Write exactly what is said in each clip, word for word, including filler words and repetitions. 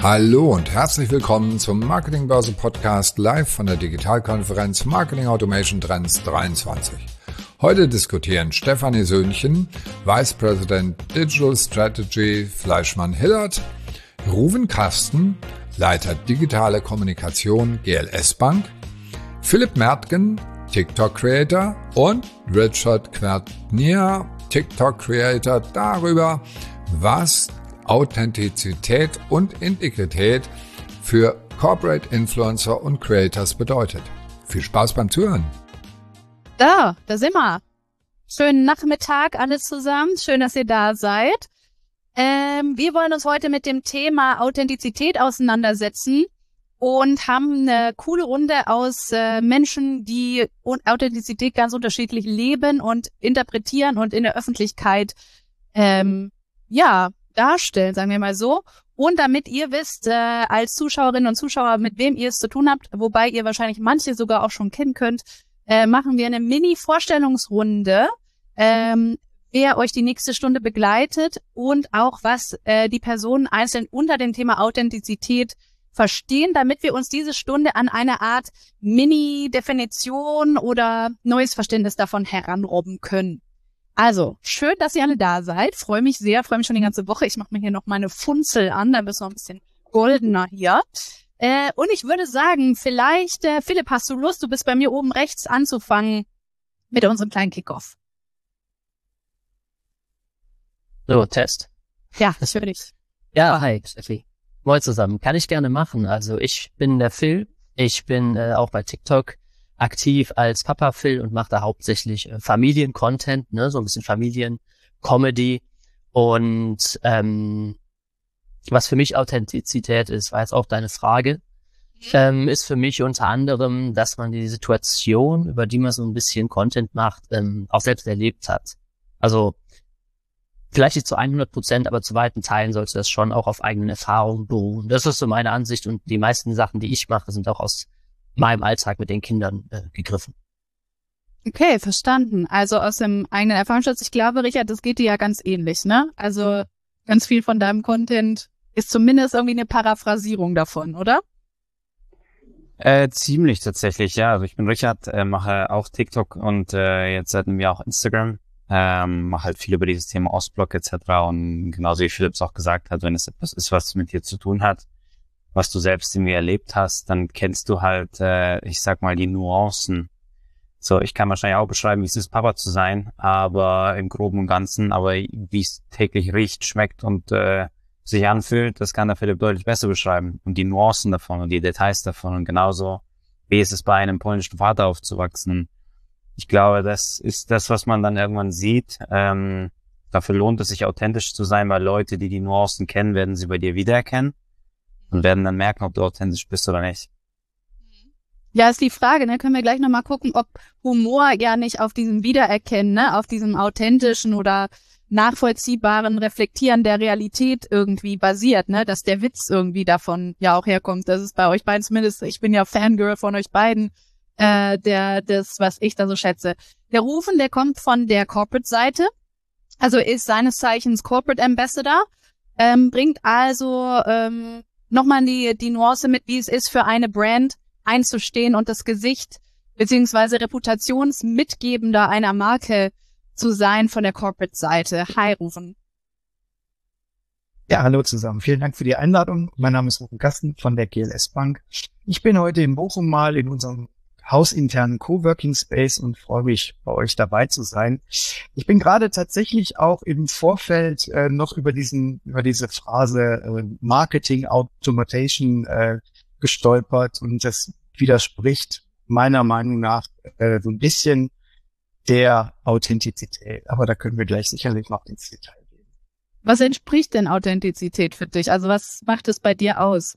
Hallo und herzlich willkommen zum Marketingbörse Podcast live von der Digitalkonferenz Marketing Automation Trends dreiundzwanzig. Heute diskutieren Stefanie Söhnchen, Vice President Digital Strategy Fleischmann-Hillert, Ruven Karsten, Leiter Digitale Kommunikation G L S Bank, Philipp Mertgen, TikTok Creator und Richard Quertnier, TikTok Creator, darüber, was Authentizität und Integrität für Corporate Influencer und Creators bedeutet. Viel Spaß beim Zuhören. Da, da sind wir. Schönen Nachmittag alle zusammen. Schön, dass ihr da seid. Ähm, wir wollen uns heute mit dem Thema Authentizität auseinandersetzen und haben eine coole Runde aus äh, Menschen, die Authentizität ganz unterschiedlich leben und interpretieren und in der Öffentlichkeit ähm, ja darstellen, sagen wir mal so. Und damit ihr wisst, äh, als Zuschauerinnen und Zuschauer, mit wem ihr es zu tun habt, wobei ihr wahrscheinlich manche sogar auch schon kennen könnt, äh, machen wir eine Mini-Vorstellungsrunde, ähm, wer euch die nächste Stunde begleitet und auch was äh, die Personen einzeln unter dem Thema Authentizität verstehen, damit wir uns diese Stunde an eine Art Mini-Definition oder neues Verständnis davon heranrobben können. Also, schön, dass ihr alle da seid. Freue mich sehr, freue mich schon die ganze Woche. Ich mache mir hier noch meine Funzel an, dann bist du noch ein bisschen goldener hier. Äh, und ich würde sagen, vielleicht, äh, Philipp, hast du Lust, du bist bei mir oben rechts, anzufangen mit unserem kleinen Kickoff. So, Test. Ja, das höre ich. Ja, hi, Steffi. Moin zusammen. Kann ich gerne machen. Also ich bin der Phil. Ich bin äh, auch bei TikTok aktiv als Papa Phil und mache da hauptsächlich äh, Familien-Content, ne, so ein bisschen Familien-Comedy. Und ähm, was für mich Authentizität ist, war jetzt auch deine Frage, ähm, ist für mich unter anderem, dass man die Situation, über die man so ein bisschen Content macht, ähm, auch selbst erlebt hat. Also vielleicht nicht zu hundert Prozent, aber zu weiten Teilen sollte das schon auch auf eigenen Erfahrungen beruhen. Das ist so meine Ansicht und die meisten Sachen, die ich mache, sind auch aus meinem Alltag mit den Kindern äh, gegriffen. Okay, verstanden. Also aus dem eigenen Erfahrungsschatz. Ich glaube, Richard, das geht dir ja ganz ähnlich, ne? Also ganz viel von deinem Content ist zumindest irgendwie eine Paraphrasierung davon, oder? Äh, ziemlich tatsächlich, ja. Also ich bin Richard, äh, mache auch TikTok und äh, jetzt seit einem Jahr auch Instagram. Ähm, mache halt viel über dieses Thema Ostblock et cetera. Und genauso wie Philipp es auch gesagt hat, wenn es etwas ist, was mit dir zu tun hat, was du selbst irgendwie erlebt hast, dann kennst du halt, äh, ich sag mal, die Nuancen. So, ich kann wahrscheinlich auch beschreiben, wie es ist, Papa zu sein, aber im Groben und Ganzen, aber wie es täglich riecht, schmeckt und äh, sich anfühlt, das kann der Philipp deutlich besser beschreiben. Und die Nuancen davon und die Details davon und genauso, wie ist es bei einem polnischen Vater aufzuwachsen. Ich glaube, das ist das, was man dann irgendwann sieht. Ähm, dafür lohnt es sich, authentisch zu sein, weil Leute, die die Nuancen kennen, werden sie bei dir wiedererkennen und werden dann merken, ob du authentisch bist oder nicht. Ja, ist die Frage, ne? Können wir gleich nochmal gucken, ob Humor ja nicht auf diesem Wiedererkennen, ne? Auf diesem authentischen oder nachvollziehbaren Reflektieren der Realität irgendwie basiert, ne? Dass der Witz irgendwie davon ja auch herkommt. Das ist bei euch beiden zumindest, ich bin ja Fangirl von euch beiden, äh, der, das, was ich da so schätze. Der Rufen, der kommt von der Corporate-Seite, also ist seines Zeichens Corporate Ambassador, ähm, bringt also ähm, nochmal die, die Nuance mit, wie es ist, für eine Brand einzustehen und das Gesicht beziehungsweise Reputationsmitgebender einer Marke zu sein von der Corporate-Seite. Hi, Rufen. Ja, hallo zusammen. Vielen Dank für die Einladung. Mein Name ist Ruven Karsten von der G L S Bank. Ich bin heute in Bochum mal in unserem hausinternen Coworking Space und freue mich, bei euch dabei zu sein. Ich bin gerade tatsächlich auch im Vorfeld äh, noch über diesen, über diese Phrase äh, Marketing Automation äh, gestolpert und das widerspricht meiner Meinung nach äh, so ein bisschen der Authentizität. Aber da können wir gleich sicherlich noch ins Detail gehen. Was entspricht denn Authentizität für dich? Also was macht es bei dir aus?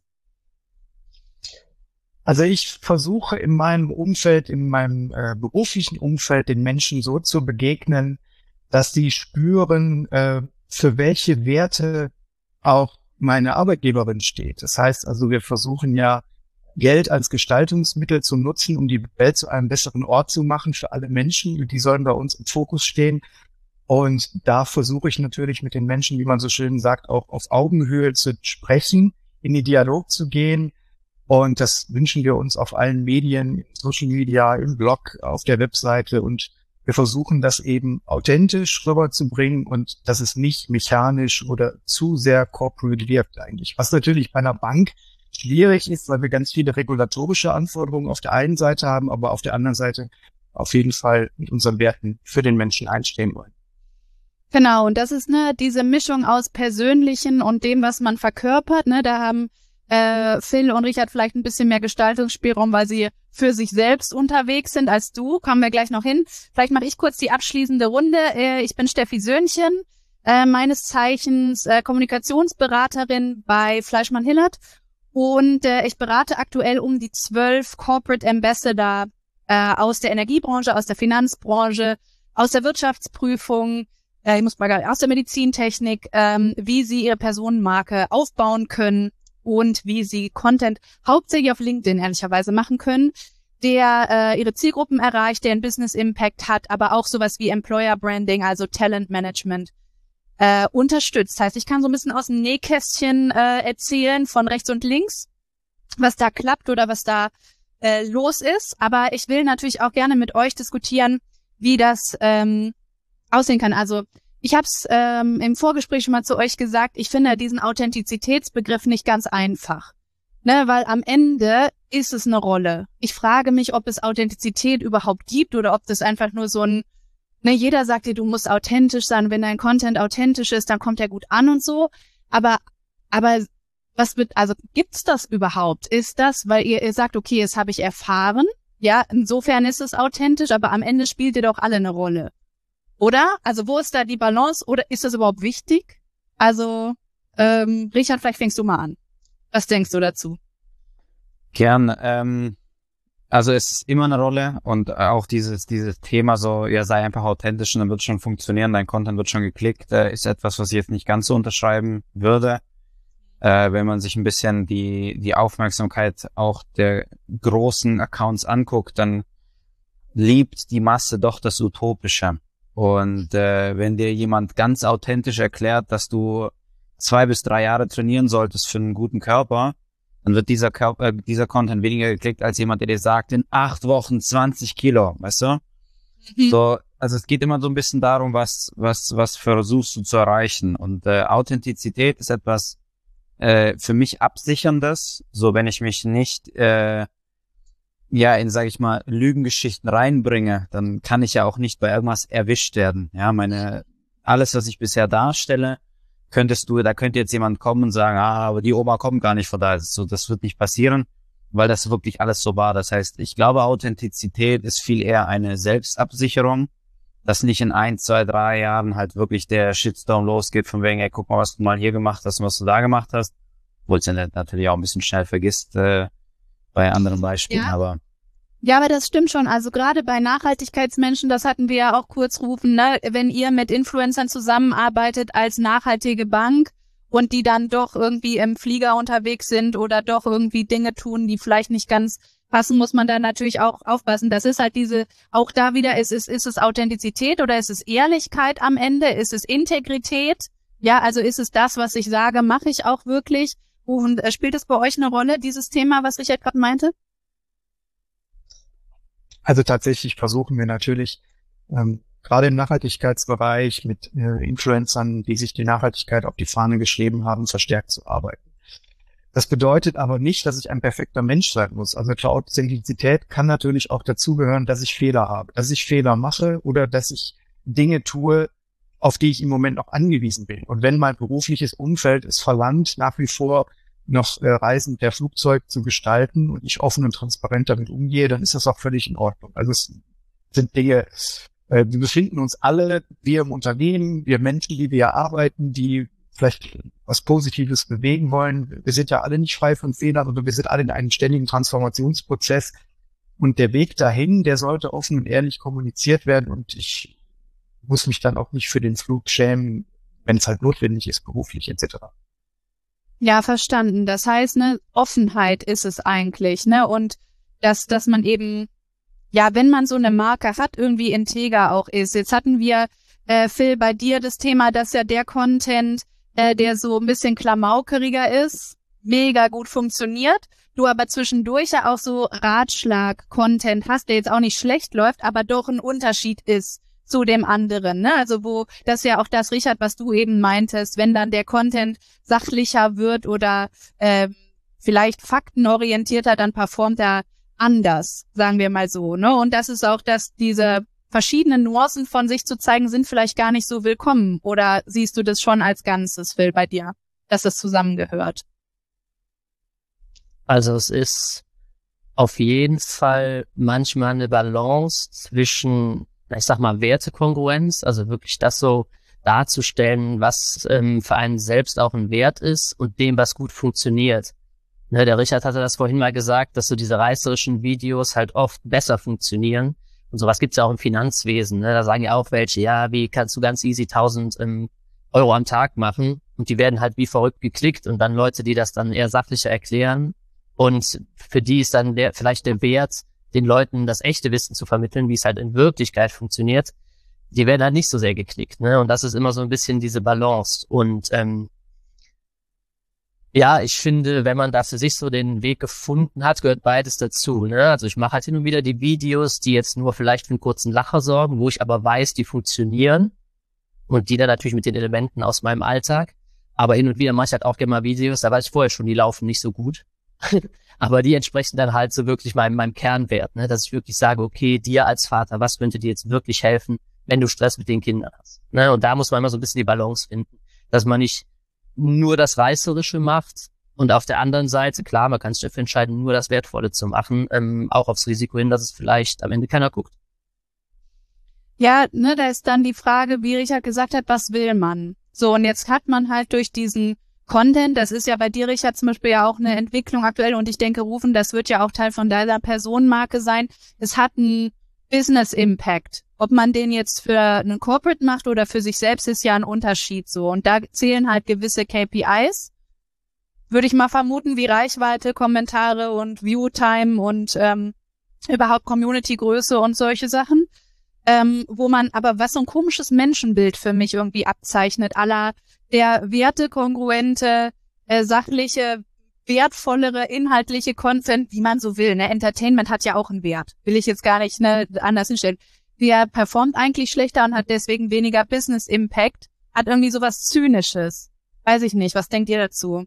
Also ich versuche in meinem Umfeld, in meinem äh, beruflichen Umfeld den Menschen so zu begegnen, dass sie spüren, äh, für welche Werte auch meine Arbeitgeberin steht. Das heißt also, wir versuchen ja, Geld als Gestaltungsmittel zu nutzen, um die Welt zu einem besseren Ort zu machen für alle Menschen. Die sollen bei uns im Fokus stehen. Und da versuche ich natürlich mit den Menschen, wie man so schön sagt, auch auf Augenhöhe zu sprechen, in den Dialog zu gehen. Und das wünschen wir uns auf allen Medien, Social Media, im Blog, auf der Webseite. Und wir versuchen das eben authentisch rüberzubringen und dass es nicht mechanisch oder zu sehr corporate wirkt eigentlich. Was natürlich bei einer Bank schwierig ist, weil wir ganz viele regulatorische Anforderungen auf der einen Seite haben, aber auf der anderen Seite auf jeden Fall mit unseren Werten für den Menschen einstehen wollen. Genau, und das ist ne diese Mischung aus Persönlichen und dem, was man verkörpert. Ne, da haben äh, Phil und Richard vielleicht ein bisschen mehr Gestaltungsspielraum, weil sie für sich selbst unterwegs sind als du. Kommen wir gleich noch hin. Vielleicht mache ich kurz die abschließende Runde. Äh, ich bin Steffi Söhnchen, äh, meines Zeichens äh, Kommunikationsberaterin bei Fleischmann-Hillert. Und äh, ich berate aktuell um die zwölf Corporate Ambassador äh, aus der Energiebranche, aus der Finanzbranche, aus der Wirtschaftsprüfung, äh, ich muss mal aus der Medizintechnik, ähm, wie sie ihre Personenmarke aufbauen können und wie sie Content hauptsächlich auf LinkedIn ehrlicherweise machen können, der äh, ihre Zielgruppen erreicht, der einen Business Impact hat, aber auch sowas wie Employer Branding, also Talent Management, Äh, unterstützt. Heißt, ich kann so ein bisschen aus dem Nähkästchen äh, erzählen von rechts und links, was da klappt oder was da äh, los ist. Aber ich will natürlich auch gerne mit euch diskutieren, wie das ähm, aussehen kann. Also ich habe es ähm, im Vorgespräch schon mal zu euch gesagt, ich finde diesen Authentizitätsbegriff nicht ganz einfach. Ne, weil am Ende ist es eine Rolle. Ich frage mich, ob es Authentizität überhaupt gibt oder ob das einfach nur so ein Ne, jeder sagt dir, du musst authentisch sein. Wenn dein Content authentisch ist, dann kommt er gut an und so. Aber, aber was wird, also gibt's das überhaupt? Ist das, weil ihr, ihr sagt, okay, das habe ich erfahren. Ja, insofern ist es authentisch, aber am Ende spielt ihr doch alle eine Rolle. Oder? Also wo ist da die Balance? Oder ist das überhaupt wichtig? Also, ähm, Richard, vielleicht fängst du mal an. Was denkst du dazu? Gern, ähm, Also es ist immer eine Rolle und auch dieses dieses Thema so, ja, sei einfach authentisch und dann wird es schon funktionieren, dein Content wird schon geklickt, äh, ist etwas, was ich jetzt nicht ganz so unterschreiben würde. Äh, wenn man sich ein bisschen die die Aufmerksamkeit auch der großen Accounts anguckt, dann liebt die Masse doch das Utopische. Und äh, wenn dir jemand ganz authentisch erklärt, dass du zwei bis drei Jahre trainieren solltest für einen guten Körper, dann wird dieser Körper, äh, dieser Content weniger geklickt als jemand, der dir sagt, in acht Wochen zwanzig Kilo, weißt du? Mhm. So, also es geht immer so ein bisschen darum, was, was, was versuchst du zu erreichen. Und äh, Authentizität ist etwas äh, für mich Absicherndes. So, wenn ich mich nicht, äh, ja, in, sage ich mal, Lügengeschichten reinbringe, dann kann ich ja auch nicht bei irgendwas erwischt werden. Ja, meine, alles, was ich bisher darstelle, könntest du, da könnte jetzt jemand kommen und sagen, ah, aber die Oma kommt gar nicht von da. So, das wird nicht passieren, weil das wirklich alles so war. Das heißt, ich glaube, Authentizität ist viel eher eine Selbstabsicherung, dass nicht in ein, zwei, drei Jahren halt wirklich der Shitstorm losgeht, von wegen, ey, guck mal, was du mal hier gemacht hast und was du da gemacht hast. Obwohl es ja natürlich auch ein bisschen schnell vergisst äh, bei anderen Beispielen, ja. aber Ja, aber das stimmt schon. Also gerade bei Nachhaltigkeitsmenschen, das hatten wir ja auch kurz rufen, ne? Wenn ihr mit Influencern zusammenarbeitet als nachhaltige Bank und die dann doch irgendwie im Flieger unterwegs sind oder doch irgendwie Dinge tun, die vielleicht nicht ganz passen, muss man da natürlich auch aufpassen. Das ist halt diese, auch da wieder, ist es, ist es Authentizität oder ist es Ehrlichkeit am Ende? Ist es Integrität? Ja, also ist es das, was ich sage, mache ich auch wirklich? Und äh, spielt es bei euch eine Rolle, dieses Thema, was Richard gerade meinte? Also tatsächlich versuchen wir natürlich, ähm, gerade im Nachhaltigkeitsbereich mit äh, Influencern, die sich die Nachhaltigkeit auf die Fahne geschrieben haben, verstärkt zu arbeiten. Das bedeutet aber nicht, dass ich ein perfekter Mensch sein muss. Also zur Authentizität kann natürlich auch dazugehören, dass ich Fehler habe, dass ich Fehler mache oder dass ich Dinge tue, auf die ich im Moment noch angewiesen bin. Und wenn mein berufliches Umfeld es verlangt, nach wie vor noch äh, Reisen per Flugzeug zu gestalten und ich offen und transparent damit umgehe, dann ist das auch völlig in Ordnung. Also es sind Dinge, äh, wir befinden uns alle, wir im Unternehmen, wir Menschen, die wir arbeiten, die vielleicht was Positives bewegen wollen. Wir sind ja alle nicht frei von Fehlern, aber wir sind alle in einem ständigen Transformationsprozess. Und der Weg dahin, der sollte offen und ehrlich kommuniziert werden. Und ich muss mich dann auch nicht für den Flug schämen, wenn es halt notwendig ist, beruflich et cetera. Ja, verstanden. Das heißt, ne, Offenheit ist es eigentlich, ne, und dass, dass man eben, ja, wenn man so eine Marke hat, irgendwie integer auch ist. Jetzt hatten wir, äh, Phil, bei dir das Thema, dass ja der Content, äh, der so ein bisschen klamaukeriger ist, mega gut funktioniert, du aber zwischendurch ja auch so Ratschlag-Content hast, der jetzt auch nicht schlecht läuft, aber doch ein Unterschied ist zu dem anderen, ne? Also wo, das ist ja auch das, Richard, was du eben meintest, wenn dann der Content sachlicher wird oder äh, vielleicht faktenorientierter, dann performt er anders, sagen wir mal so, ne? Und das ist auch, dass diese verschiedenen Nuancen von sich zu zeigen, sind vielleicht gar nicht so willkommen. Oder siehst du das schon als Ganzes, Phil, bei dir, dass das zusammengehört? Also es ist auf jeden Fall manchmal eine Balance zwischen, ich sag mal, Wertekongruenz, also wirklich das so darzustellen, was ähm, für einen selbst auch ein Wert ist und dem, was gut funktioniert. Ne, der Richard hatte das vorhin mal gesagt, dass so diese reißerischen Videos halt oft besser funktionieren. Und sowas gibt's ja auch im Finanzwesen. Ne? Da sagen ja auch welche, ja, wie kannst du ganz easy tausend ähm, Euro am Tag machen? Und die werden halt wie verrückt geklickt und dann Leute, die das dann eher sachlicher erklären. Und für die ist dann der, vielleicht der Wert, den Leuten das echte Wissen zu vermitteln, wie es halt in Wirklichkeit funktioniert. Die werden halt nicht so sehr geklickt. Ne? Und das ist immer so ein bisschen diese Balance. Und ähm, ja, ich finde, wenn man da für sich so den Weg gefunden hat, gehört beides dazu. Ne? Also ich mache halt hin und wieder die Videos, die jetzt nur vielleicht für einen kurzen Lacher sorgen, wo ich aber weiß, die funktionieren und die dann natürlich mit den Elementen aus meinem Alltag. Aber hin und wieder mache ich halt auch gerne mal Videos, da weiß ich vorher schon, die laufen nicht so gut. Aber die entsprechen dann halt so wirklich meinem, meinem Kernwert, ne? Dass ich wirklich sage, okay, dir als Vater, was könnte dir jetzt wirklich helfen, wenn du Stress mit den Kindern hast? Ne? Und da muss man immer so ein bisschen die Balance finden, dass man nicht nur das Reißerische macht und auf der anderen Seite, klar, man kann sich dafür entscheiden, nur das Wertvolle zu machen, ähm, auch aufs Risiko hin, dass es vielleicht am Ende keiner guckt. Ja, ne, da ist dann die Frage, wie Richard gesagt hat, was will man? So, und jetzt hat man halt durch diesen Content, das ist ja bei dir, Richard, zum Beispiel ja auch eine Entwicklung aktuell und ich denke, Rufen, das wird ja auch Teil von deiner Personenmarke sein. Es hat einen Business Impact. Ob man den jetzt für einen Corporate macht oder für sich selbst, ist ja ein Unterschied so. Und da zählen halt gewisse K P Is, würde ich mal vermuten, wie Reichweite, Kommentare und Viewtime und ähm, überhaupt Community-Größe und solche Sachen. Ähm, wo man aber, was so ein komisches Menschenbild für mich irgendwie abzeichnet, aller der wertekongruente, äh, sachliche, wertvollere, inhaltliche Content, wie man so will. Ne? Entertainment hat ja auch einen Wert. Will ich jetzt gar nicht ne, anders hinstellen. Der performt eigentlich schlechter und hat deswegen weniger Business Impact, hat irgendwie sowas Zynisches. Weiß ich nicht. Was denkt ihr dazu?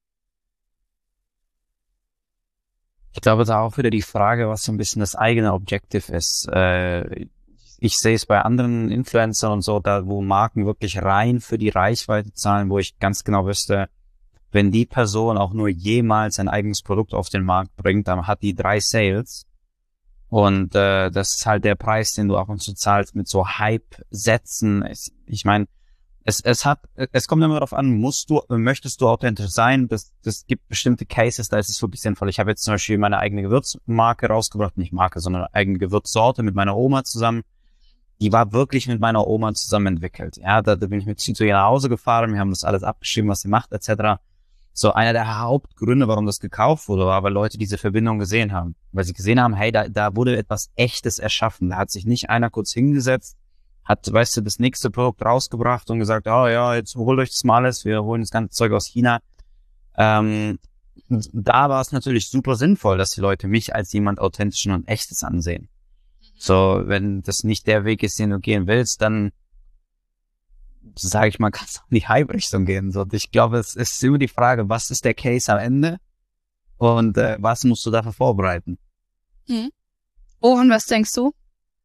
Ich glaube, da auch wieder die Frage, was so ein bisschen das eigene Objective ist. Äh, ich sehe es bei anderen Influencern und so, da wo Marken wirklich rein für die Reichweite zahlen, wo ich ganz genau wüsste, wenn die Person auch nur jemals ein eigenes Produkt auf den Markt bringt, dann hat die drei Sales. Und äh, das ist halt der Preis, den du ab und zu zahlst mit so Hype-Sätzen. Ich meine, es es hat, es kommt immer darauf an, musst du, möchtest du authentisch sein? Das das gibt bestimmte Cases, da ist es wirklich sinnvoll. Ich habe jetzt zum Beispiel meine eigene Gewürzmarke rausgebracht, nicht Marke, sondern eigene Gewürzsorte mit meiner Oma zusammen. Die war wirklich mit meiner Oma zusammen entwickelt. Ja, da, da bin ich mit sie zu ihr nach Hause gefahren, wir haben das alles abgeschrieben, was sie macht, et cetera. So, einer der Hauptgründe, warum das gekauft wurde, war, weil Leute diese Verbindung gesehen haben. Weil sie gesehen haben, hey, da, da wurde etwas Echtes erschaffen. Da hat sich nicht einer kurz hingesetzt, hat, weißt du, das nächste Produkt rausgebracht und gesagt, oh ja, jetzt holt euch das mal alles, wir holen das ganze Zeug aus China. Ähm, da war es natürlich super sinnvoll, dass die Leute mich als jemand Authentischen und Echtes ansehen. So, wenn das nicht der Weg ist, den du gehen willst, dann, sage ich mal, kannst du in die Hype-Richtung gehen. So, ich glaube, es ist immer die Frage, was ist der Case am Ende und äh, was musst du dafür vorbereiten? Mhm. Oh, und was denkst du?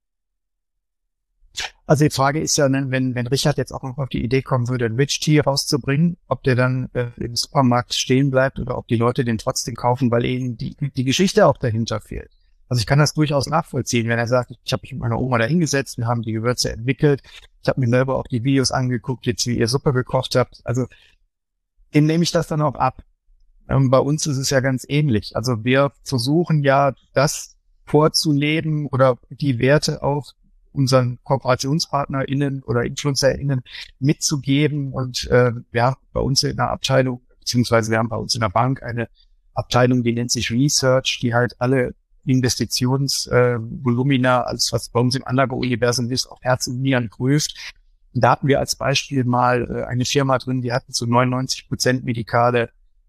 Also die Frage ist ja, wenn wenn Richard jetzt auch noch auf die Idee kommen würde, ein Rich Tea rauszubringen, ob der dann äh, im Supermarkt stehen bleibt oder ob die Leute den trotzdem kaufen, weil ihnen die, die Geschichte auch dahinter fehlt. Also ich kann das durchaus nachvollziehen, wenn er sagt, ich habe mich mit meiner Oma da hingesetzt, wir haben die Gewürze entwickelt, ich habe mir selber auch die Videos angeguckt, jetzt wie ihr Suppe gekocht habt. Also dem nehme ich das dann auch ab. Ähm, bei uns ist es ja ganz ähnlich. Also wir versuchen ja, das vorzuleben oder die Werte auch unseren KooperationspartnerInnen oder InfluencerInnen mitzugeben. Und äh, ja, bei uns in der Abteilung, beziehungsweise wir haben bei uns in der Bank eine Abteilung, die nennt sich Research, die halt alle Investitionsvolumina, äh, alles was bei uns im Anlageuniversum ist, auf Herz und Nieren prüft. Und da hatten wir als Beispiel mal äh, eine Firma drin, die hatten zu neunundneunzig Prozent medikale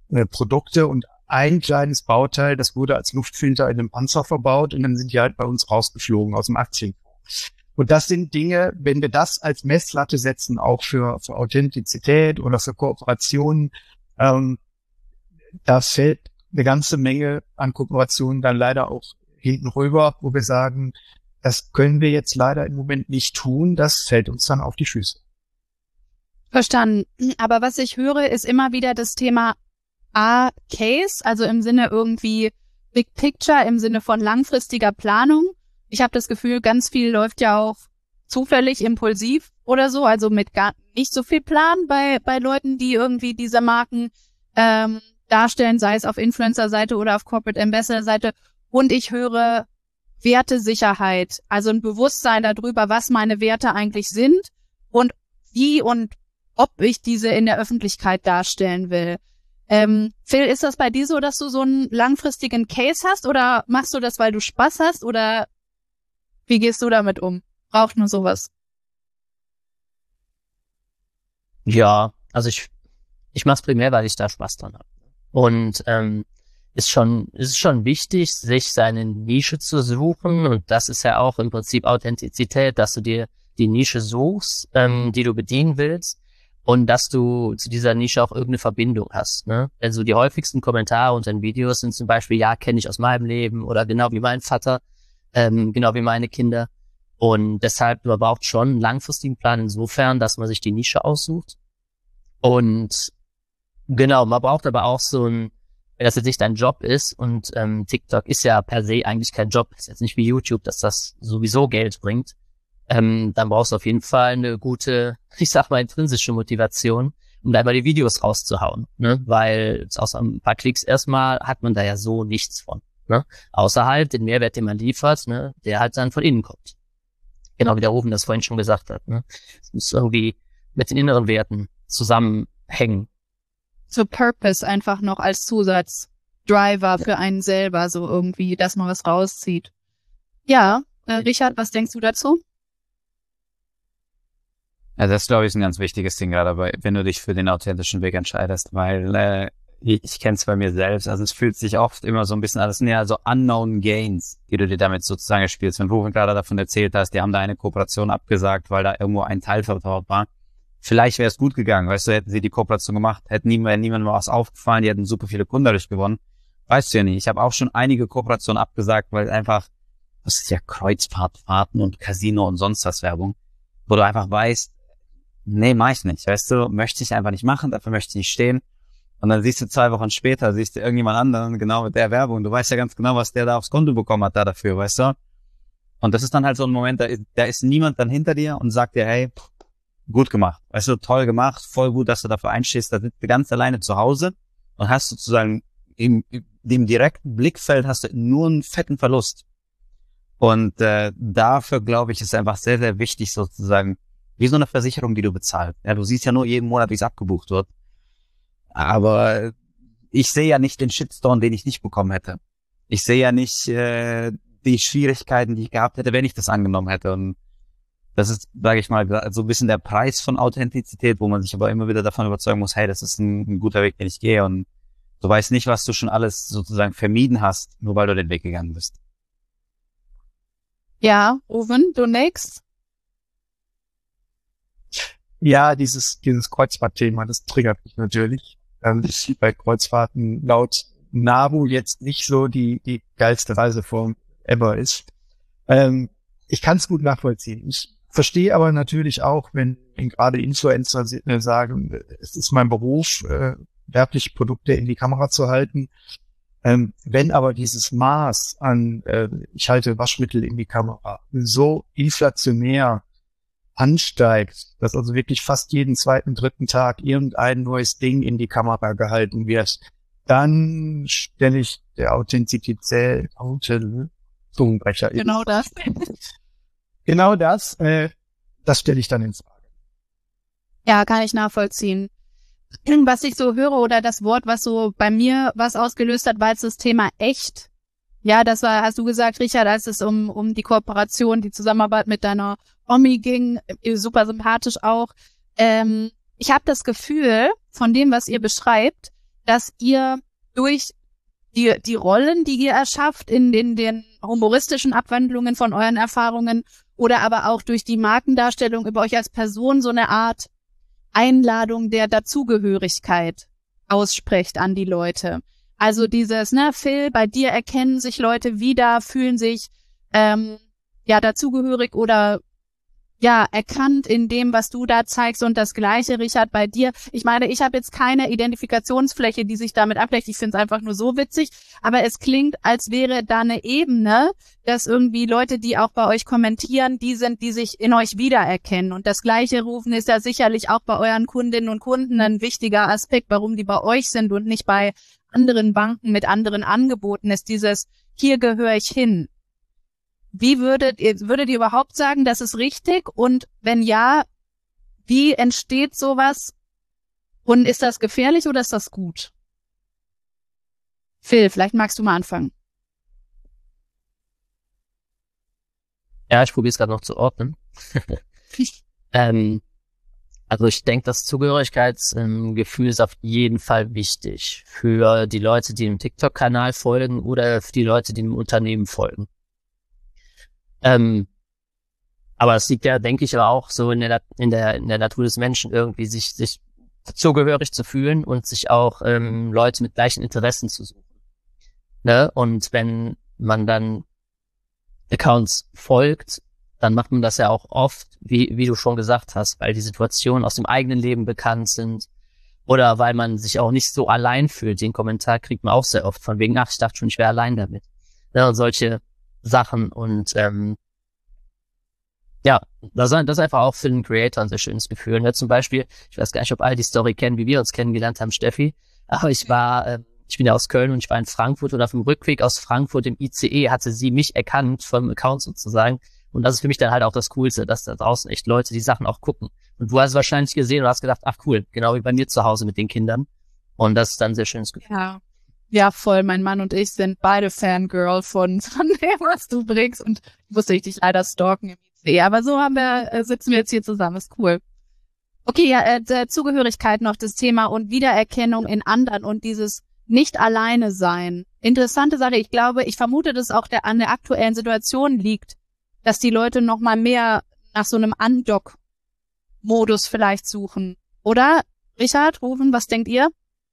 äh, Produkte und ein kleines Bauteil, das wurde als Luftfilter in einem Panzer verbaut und dann sind die halt bei uns rausgeflogen aus dem Aktienfonds. Und das sind Dinge, wenn wir das als Messlatte setzen, auch für, für Authentizität oder für Kooperationen, ähm, da fällt eine ganze Menge an Kooperationen dann leider auch hinten rüber, wo wir sagen, das können wir jetzt leider im Moment nicht tun, das fällt uns dann auf die Füße. Verstanden. Aber was ich höre, ist immer wieder das Thema A-Case, also im Sinne irgendwie Big Picture, im Sinne von langfristiger Planung. Ich habe das Gefühl, ganz viel läuft ja auch zufällig, impulsiv oder so, also mit gar nicht so viel Plan bei bei Leuten, die irgendwie diese Marken ähm, darstellen, sei es auf Influencer-Seite oder auf Corporate Ambassador-Seite. Und ich höre Wertesicherheit, also ein Bewusstsein darüber, was meine Werte eigentlich sind und wie und ob ich diese in der Öffentlichkeit darstellen will. Ähm, Phil, ist das bei dir so, dass du so einen langfristigen Case hast oder machst du das, weil du Spaß hast oder wie gehst du damit um? Braucht nur sowas? Ja, also ich ich mache es primär, weil ich da Spaß dran habe. Und ähm, ist schon ist schon wichtig, sich seine Nische zu suchen. Und das ist ja auch im Prinzip Authentizität, dass du dir die Nische suchst, ähm, die du bedienen willst. Und dass du zu dieser Nische auch irgendeine Verbindung hast, ne? Also die häufigsten Kommentare unter den Videos sind zum Beispiel, ja, kenne ich aus meinem Leben oder genau wie mein Vater, ähm, genau wie meine Kinder. Und deshalb, man braucht schon einen langfristigen Plan insofern, dass man sich die Nische aussucht. Und genau, man braucht aber auch so ein, wenn das jetzt nicht dein Job ist und ähm, TikTok ist ja per se eigentlich kein Job, ist jetzt nicht wie YouTube, dass das sowieso Geld bringt. Ähm, dann brauchst du auf jeden Fall eine gute, ich sag mal, intrinsische Motivation, um da mal die Videos rauszuhauen, ne? Weil außer ein paar Klicks erstmal hat man da ja so nichts von, ne? Außer halt den Mehrwert, den man liefert, ne? Der halt dann von innen kommt. Genau wie der Rufen das vorhin schon gesagt hat, ne? Es muss irgendwie mit den inneren Werten zusammenhängen. So Purpose einfach noch als Zusatzdriver für einen selber, so irgendwie, dass man was rauszieht. Ja, äh, Richard, was denkst du dazu? Ja, das glaube ich ist ein ganz wichtiges Ding gerade, bei, wenn du dich für den authentischen Weg entscheidest, weil äh, ich, ich kenne es bei mir selbst, also es fühlt sich oft immer so ein bisschen alles näher, so unknown gains, die du dir damit sozusagen spielst. Wenn du gerade davon erzählt hast, die haben da eine Kooperation abgesagt, weil da irgendwo ein Teil vertraut war. Vielleicht wäre es gut gegangen, weißt du, hätten sie die Kooperation gemacht, hätte niemand, niemandem was aufgefallen, die hätten super viele Kunden dadurch gewonnen. Weißt du ja nicht. Ich habe auch schon einige Kooperationen abgesagt, weil einfach, das ist ja Kreuzfahrtfahrten und Casino und sonst was Werbung, wo du einfach weißt, nee, mach ich nicht, weißt du, möchte ich einfach nicht machen, dafür möchte ich nicht stehen. Und dann siehst du zwei Wochen später, siehst du irgendjemand anderen, genau mit der Werbung, du weißt ja ganz genau, was der da aufs Konto bekommen hat da dafür, weißt du. Und das ist dann halt so ein Moment, da ist, da ist niemand dann hinter dir und sagt dir, hey, gut gemacht, weißt du, toll gemacht, voll gut, dass du dafür einstehst, da sitzt du ganz alleine zu Hause und hast sozusagen im, im direkten Blickfeld hast du nur einen fetten Verlust. Und äh, dafür, glaube ich, ist einfach sehr, sehr wichtig sozusagen, wie so eine Versicherung, die du bezahlst. Ja, du siehst ja nur jeden Monat, wie es abgebucht wird. Aber ich sehe ja nicht den Shitstorm, den ich nicht bekommen hätte. Ich sehe ja nicht äh, die Schwierigkeiten, die ich gehabt hätte, wenn ich das angenommen hätte. Und das ist, sage ich mal, so ein bisschen der Preis von Authentizität, wo man sich aber immer wieder davon überzeugen muss, hey, das ist ein, ein guter Weg, den ich gehe. Und du weißt nicht, was du schon alles sozusagen vermieden hast, nur weil du den Weg gegangen bist. Ja, Owen, du next? Ja, dieses, dieses Kreuzfahrtthema, das triggert mich natürlich. Ähm, das sieht bei Kreuzfahrten laut NABU jetzt nicht so die, die geilste Reiseform ever ist. Ähm, ich kann es gut nachvollziehen. Ich verstehe aber natürlich auch, wenn, wenn gerade Influencer sagen, es ist mein Beruf, äh, werbliche Produkte in die Kamera zu halten. Ähm, wenn aber dieses Maß an, äh, ich halte Waschmittel in die Kamera, so inflationär ansteigt, dass also wirklich fast jeden zweiten, dritten Tag irgendein neues Ding in die Kamera gehalten wird, dann stelle ich der Authentizität, Zungenbrecher. Genau das. Genau das, äh, das stelle ich dann in Frage. Ja, kann ich nachvollziehen. Was ich so höre oder das Wort, was so bei mir was ausgelöst hat, war jetzt das Thema echt. Ja, das war, hast du gesagt, Richard, als es um um die Kooperation, die Zusammenarbeit mit deiner Omi ging, super sympathisch auch. Ähm, ich habe das Gefühl, von dem, was ihr beschreibt, dass ihr durch die, die Rollen, die ihr erschafft in den, den humoristischen Abwandlungen von euren Erfahrungen oder aber auch durch die Markendarstellung über euch als Person so eine Art Einladung der Dazugehörigkeit aussprecht an die Leute. Also dieses, ne, Phil, bei dir erkennen sich Leute wieder, fühlen sich ähm, ja dazugehörig oder ja erkannt in dem, was du da zeigst, und das Gleiche, Richard, bei dir. Ich meine, ich habe jetzt keine Identifikationsfläche, die sich damit abdeckt. Ich finde es einfach nur so witzig, aber es klingt, als wäre da eine Ebene, dass irgendwie Leute, die auch bei euch kommentieren, die sind, die sich in euch wiedererkennen. Und das Gleiche rufen ist ja sicherlich auch bei euren Kundinnen und Kunden ein wichtiger Aspekt, warum die bei euch sind und nicht bei anderen Banken mit anderen Angeboten, ist dieses, hier gehöre ich hin. Wie würdet ihr, würdet ihr überhaupt sagen, das ist richtig? Und wenn ja, wie entsteht sowas? Und ist das gefährlich oder ist das gut? Phil, vielleicht magst du mal anfangen. Ja, ich probiere es gerade noch zu ordnen. ähm, also ich denke, das Zugehörigkeitsgefühl ähm, ist auf jeden Fall wichtig für die Leute, die dem TikTok-Kanal folgen oder für die Leute, die dem Unternehmen folgen. Ähm, aber es liegt ja, denke ich, aber auch so in der, in der, in der Natur des Menschen irgendwie, sich, sich zugehörig zu fühlen und sich auch ähm, Leute mit gleichen Interessen zu suchen. Ne? Und wenn man dann Accounts folgt, dann macht man das ja auch oft, wie, wie du schon gesagt hast, weil die Situationen aus dem eigenen Leben bekannt sind oder weil man sich auch nicht so allein fühlt. Den Kommentar kriegt man auch sehr oft von wegen, ach, ich dachte schon, ich wäre allein damit. Ne? Und solche Sachen und ähm, ja, das, das ist einfach auch für den Creator ein sehr schönes Gefühl. Ne? Zum Beispiel, ich weiß gar nicht, ob all die Story kennen, wie wir uns kennengelernt haben, Steffi, aber ich war, äh, ich bin ja aus Köln und ich war in Frankfurt und auf dem Rückweg aus Frankfurt im I C E hatte sie mich erkannt vom Account sozusagen, und das ist für mich dann halt auch das Coolste, dass da draußen echt Leute die Sachen auch gucken. Und du hast es wahrscheinlich gesehen und hast gedacht, ach cool, genau wie bei mir zu Hause mit den Kindern, und das ist dann ein sehr schönes Gefühl. Ja. Ja, voll. Mein Mann und ich sind beide Fangirl von, von dem, was du bringst. Und musste ich dich leider stalken im I C E. Aber so haben wir, äh, sitzen wir jetzt hier zusammen. Ist cool. Okay, ja, äh, Zugehörigkeit noch, das Thema und Wiedererkennung in anderen und dieses nicht alleine sein. Interessante Sache. Ich glaube, ich vermute, dass auch der, an der aktuellen Situation liegt, dass die Leute noch mal mehr nach so einem Undock-Modus vielleicht suchen. Oder? Richard, Rufen, was denkt ihr?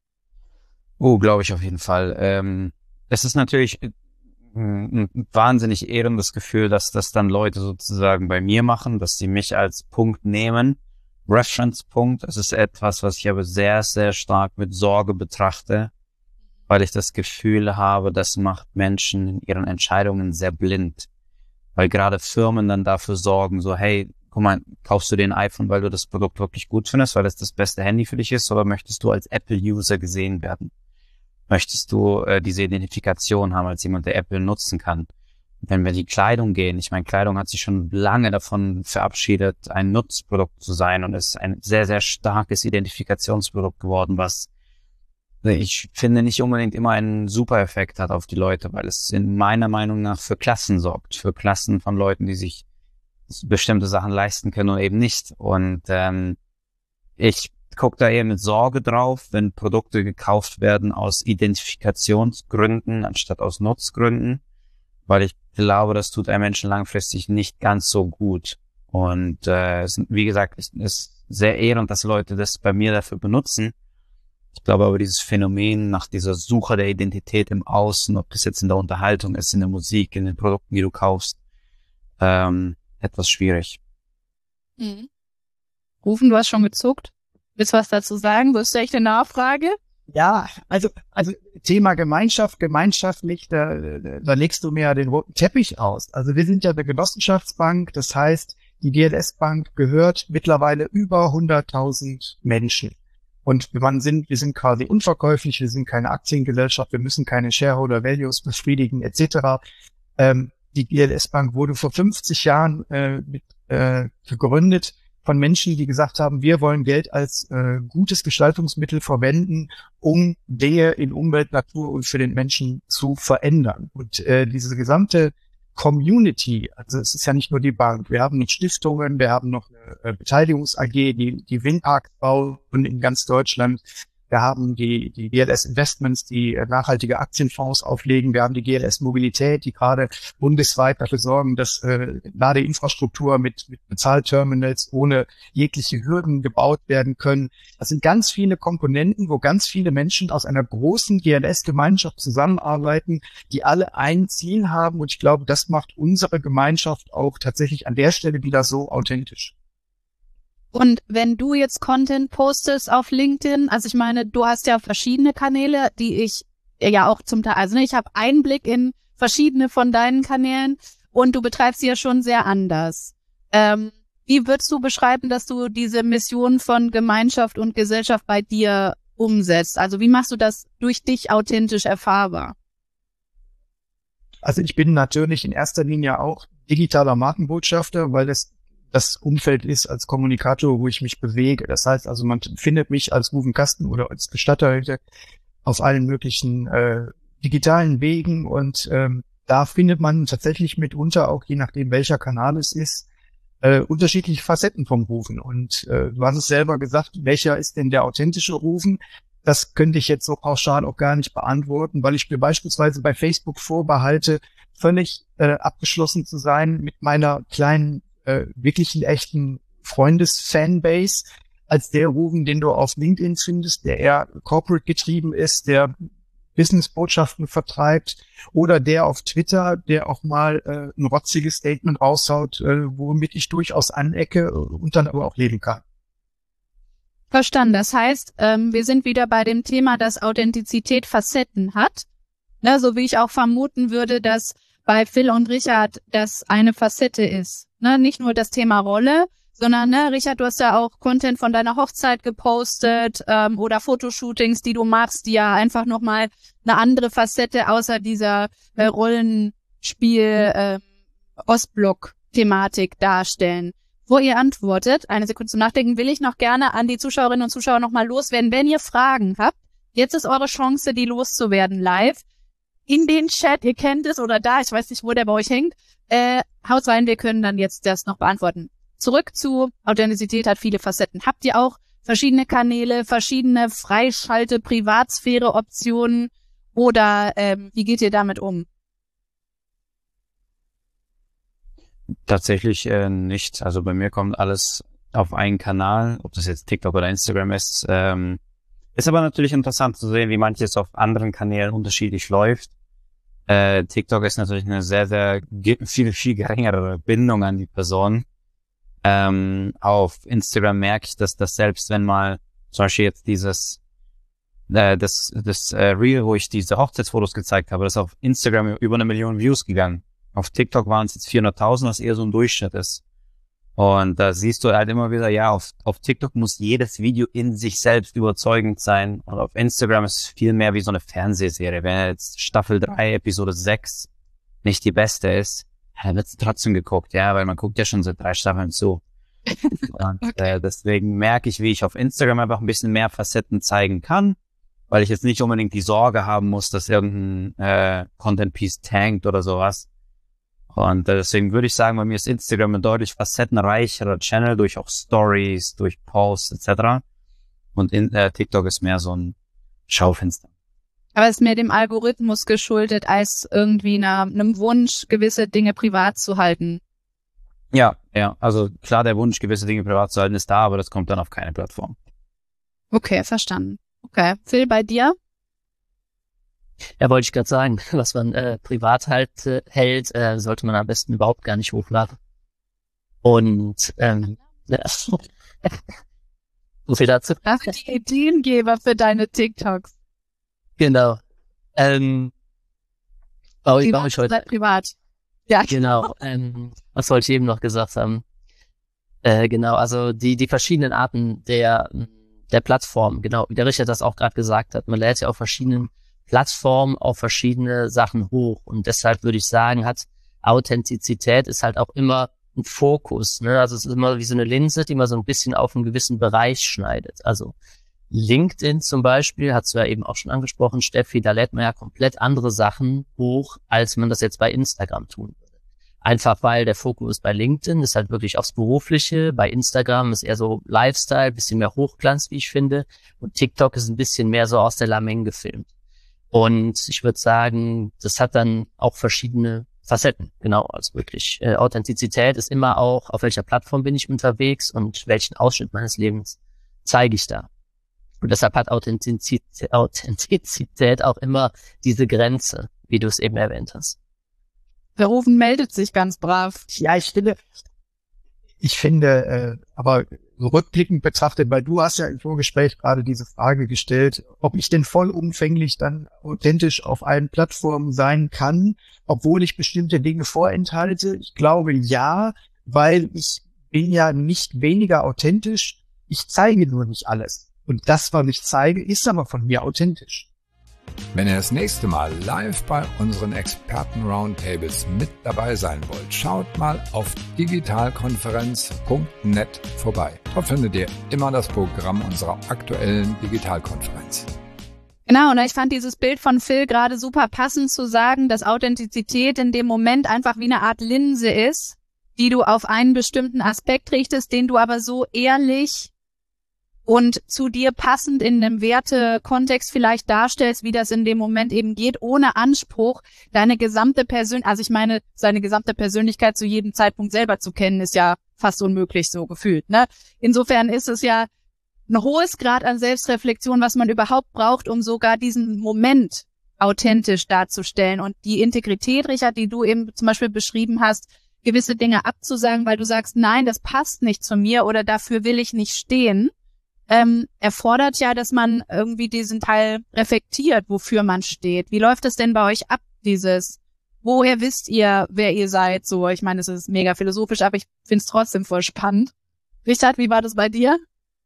Oh, glaube ich auf jeden Fall. Ähm, es ist natürlich ein, ein wahnsinnig ehrendes Gefühl, dass das dann Leute sozusagen bei mir machen, dass sie mich als Punkt nehmen, Reference-Punkt. Es ist etwas, was ich aber sehr, sehr stark mit Sorge betrachte, weil ich das Gefühl habe, das macht Menschen in ihren Entscheidungen sehr blind. Weil gerade Firmen dann dafür sorgen, so, hey, guck mal, kaufst du den iPhone, weil du das Produkt wirklich gut findest, weil es das beste Handy für dich ist, oder möchtest du als Apple-User gesehen werden? Möchtest du äh, diese Identifikation haben als jemand, der Apple nutzen kann? Wenn wir die Kleidung gehen, ich meine, Kleidung hat sich schon lange davon verabschiedet, ein Nutzprodukt zu sein, und es ist ein sehr, sehr starkes Identifikationsprodukt geworden, was ich finde nicht unbedingt immer einen super Effekt hat auf die Leute, weil es in meiner Meinung nach für Klassen sorgt, für Klassen von Leuten, die sich bestimmte Sachen leisten können und eben nicht. Und ähm, ich gucke da eher mit Sorge drauf, wenn Produkte gekauft werden aus Identifikationsgründen anstatt aus Nutzgründen, weil ich glaube, das tut einem Menschen langfristig nicht ganz so gut. Und äh, es, wie gesagt, es ist sehr ehrend, dass Leute das bei mir dafür benutzen. Ich glaube aber, dieses Phänomen nach dieser Suche der Identität im Außen, ob das jetzt in der Unterhaltung ist, in der Musik, in den Produkten, die du kaufst, ähm, etwas schwierig. Mhm. Rufen, du hast schon gezuckt. Willst du was dazu sagen? Wirst du echt eine Nachfrage? Ja, also, also Thema Gemeinschaft, gemeinschaftlich, da, da legst du mir ja den roten Teppich aus. Also wir sind ja eine Genossenschaftsbank, das heißt, die G L S Bank gehört mittlerweile über hunderttausend Menschen. Und man sind, wir sind quasi unverkäuflich, wir sind keine Aktiengesellschaft, wir müssen keine Shareholder Values befriedigen, et cetera. Ähm, die G L S Bank wurde vor fünfzig Jahren äh, mit, äh, gegründet von Menschen, die gesagt haben, wir wollen Geld als äh, gutes Gestaltungsmittel verwenden, um Dinge in Umwelt, Natur und für den Menschen zu verändern. Und äh, diese gesamte Community, also es ist ja nicht nur die Bank, wir haben Stiftungen, wir haben noch eine äh, Beteiligungs-A G, die die Windparks bauen in ganz Deutschland. Wir haben die, die G L S Investments, die nachhaltige Aktienfonds auflegen. Wir haben die G L S Mobilität, die gerade bundesweit dafür sorgen, dass äh, Ladeinfrastruktur mit, mit Bezahlterminals ohne jegliche Hürden gebaut werden können. Das sind ganz viele Komponenten, wo ganz viele Menschen aus einer großen G L S-Gemeinschaft zusammenarbeiten, die alle ein Ziel haben. Und ich glaube, das macht unsere Gemeinschaft auch tatsächlich an der Stelle wieder so authentisch. Und wenn du jetzt Content postest auf LinkedIn, also ich meine, du hast ja verschiedene Kanäle, die ich ja auch zum Teil, also ne, ich habe Einblick in verschiedene von deinen Kanälen und du betreibst sie ja schon sehr anders. Ähm, wie würdest du beschreiben, dass du diese Mission von Gemeinschaft und Gesellschaft bei dir umsetzt? Also wie machst du das durch dich authentisch erfahrbar? Also ich bin natürlich in erster Linie auch digitaler Markenbotschafter, weil das das Umfeld ist als Kommunikator, wo ich mich bewege. Das heißt also, man findet mich als Ruven Kasten oder als Bestatter auf allen möglichen äh, digitalen Wegen und ähm, da findet man tatsächlich mitunter auch, je nachdem welcher Kanal es ist, äh, unterschiedliche Facetten vom Ruven. Und äh, du hast es selber gesagt, welcher ist denn der authentische Ruven? Das könnte ich jetzt so pauschal auch gar nicht beantworten, weil ich mir beispielsweise bei Facebook vorbehalte, völlig äh, abgeschlossen zu sein mit meiner kleinen Äh, wirklich einen echten Freundes-Fanbase als der Ruven, den du auf LinkedIn findest, der eher corporate getrieben ist, der Business-Botschaften vertreibt oder der auf Twitter, der auch mal äh, ein rotziges Statement raushaut, äh, womit ich durchaus anecke und dann aber auch leben kann. Verstanden. Das heißt, ähm, wir sind wieder bei dem Thema, dass Authentizität Facetten hat. Ne, so wie ich auch vermuten würde, dass bei Phil und Richard das eine Facette ist. Ne, nicht nur das Thema Rolle, sondern, ne, Richard, du hast ja auch Content von deiner Hochzeit gepostet ähm, oder Fotoshootings, die du machst, die ja einfach nochmal eine andere Facette außer dieser äh, Rollenspiel äh, Ostblock-Thematik darstellen. Wo ihr antwortet, eine Sekunde zum Nachdenken, will ich noch gerne an die Zuschauerinnen und Zuschauer nochmal loswerden. Wenn ihr Fragen habt, jetzt ist eure Chance, die loszuwerden live. In den Chat, ihr kennt es, oder da, ich weiß nicht, wo der bei euch hängt, äh, haut rein, wir können dann jetzt das noch beantworten. Zurück zu Authentizität hat viele Facetten. Habt ihr auch verschiedene Kanäle, verschiedene Freischalte, Privatsphäre-Optionen oder ähm, wie geht ihr damit um? Tatsächlich äh, nicht. Also bei mir kommt alles auf einen Kanal, ob das jetzt TikTok oder Instagram ist. Ähm, ist aber natürlich interessant zu sehen, wie manches auf anderen Kanälen unterschiedlich läuft. Äh, TikTok ist natürlich eine sehr, sehr viel, viel geringere Bindung an die Person. Ähm, auf Instagram merke ich, dass das selbst wenn mal zum Beispiel jetzt dieses äh, das das äh, Reel, wo ich diese Hochzeitsfotos gezeigt habe, das ist auf Instagram über eine Million Views gegangen. Auf TikTok waren es jetzt vierhunderttausend, was eher so ein Durchschnitt ist. Und da siehst du halt immer wieder, ja, auf, auf TikTok muss jedes Video in sich selbst überzeugend sein. Und auf Instagram ist es viel mehr wie so eine Fernsehserie. Wenn jetzt Staffel drei, Episode sechs nicht die beste ist, dann wird sie trotzdem geguckt, ja, weil man guckt ja schon seit drei Staffeln zu. Und äh, deswegen merke ich, wie ich auf Instagram einfach ein bisschen mehr Facetten zeigen kann, weil ich jetzt nicht unbedingt die Sorge haben muss, dass irgendein äh, Content-Piece tankt oder sowas. Und äh, deswegen würde ich sagen, bei mir ist Instagram ein deutlich facettenreicherer Channel durch auch Stories, durch Posts et cetera. Und in, äh, TikTok ist mehr so ein Schaufenster. Aber es ist mehr dem Algorithmus geschuldet, als irgendwie einer, einem Wunsch, gewisse Dinge privat zu halten. Ja, ja. Also klar, der Wunsch, gewisse Dinge privat zu halten, ist da, aber das kommt dann auf keine Plattform. Okay, verstanden. Okay. Phil, bei dir? Ja, wollte ich gerade sagen, was man äh, privat halt äh, hält, äh, sollte man am besten überhaupt gar nicht hochladen. Und ähm, ja. So viel dazu. Das sind die Ideengeber für deine TikToks. Genau. Ähm, baue ich, baue ich heute. Privat. Ja. Genau. Ähm, was wollte ich eben noch gesagt haben? Äh, genau, also die die verschiedenen Arten der der Plattform, genau, wie der Richard das auch gerade gesagt hat. Man lädt ja auf verschiedenen Plattformen auf verschiedene Sachen hoch. Und deshalb würde ich sagen, hat Authentizität ist halt auch immer ein Fokus. Ne? Also es ist immer wie so eine Linse, die man so ein bisschen auf einen gewissen Bereich schneidet. Also LinkedIn zum Beispiel, hast du ja eben auch schon angesprochen, Steffi, da lädt man ja komplett andere Sachen hoch, als man das jetzt bei Instagram tun würde. Einfach weil der Fokus bei LinkedIn ist halt wirklich aufs Berufliche, bei Instagram ist eher so Lifestyle, bisschen mehr Hochglanz, wie ich finde, und TikTok ist ein bisschen mehr so aus der Lameng gefilmt. Und ich würde sagen, das hat dann auch verschiedene Facetten, genau, also wirklich äh, Authentizität ist immer auch, auf welcher Plattform bin ich unterwegs und welchen Ausschnitt meines Lebens zeige ich da. Und deshalb hat Authentizität, Authentizität auch immer diese Grenze, wie du es eben erwähnt hast. Der Rufen meldet sich ganz brav. Ja, ich finde, ich finde, äh, aber rückblickend betrachtet, weil du hast ja im Vorgespräch gerade diese Frage gestellt, ob ich denn vollumfänglich dann authentisch auf allen Plattformen sein kann, obwohl ich bestimmte Dinge vorenthalte. Ich glaube ja, weil ich bin ja nicht weniger authentisch, ich zeige nur nicht alles. Und das, was ich zeige, ist aber von mir authentisch. Wenn ihr das nächste Mal live bei unseren Experten-Roundtables mit dabei sein wollt, schaut mal auf digitalkonferenz punkt net vorbei. Dort findet ihr immer das Programm unserer aktuellen Digitalkonferenz. Genau, und ich fand dieses Bild von Phil gerade super passend zu sagen, dass Authentizität in dem Moment einfach wie eine Art Linse ist, die du auf einen bestimmten Aspekt richtest, den du aber so ehrlich und zu dir passend in einem Wertekontext vielleicht darstellst, wie das in dem Moment eben geht, ohne Anspruch, deine gesamte Persönlichkeit, also ich meine, seine gesamte Persönlichkeit zu jedem Zeitpunkt selber zu kennen, ist ja fast unmöglich so gefühlt, ne? Insofern ist es ja ein hohes Grad an Selbstreflexion, was man überhaupt braucht, um sogar diesen Moment authentisch darzustellen. Und die Integrität, Richard, die du eben zum Beispiel beschrieben hast, gewisse Dinge abzusagen, weil du sagst, nein, das passt nicht zu mir oder dafür will ich nicht stehen, ähm, erfordert ja, dass man irgendwie diesen Teil reflektiert, wofür man steht. Wie läuft es denn bei euch ab, dieses, woher wisst ihr, wer ihr seid? So, ich meine, es ist mega philosophisch, aber ich finde es trotzdem voll spannend. Richard, wie war das bei dir?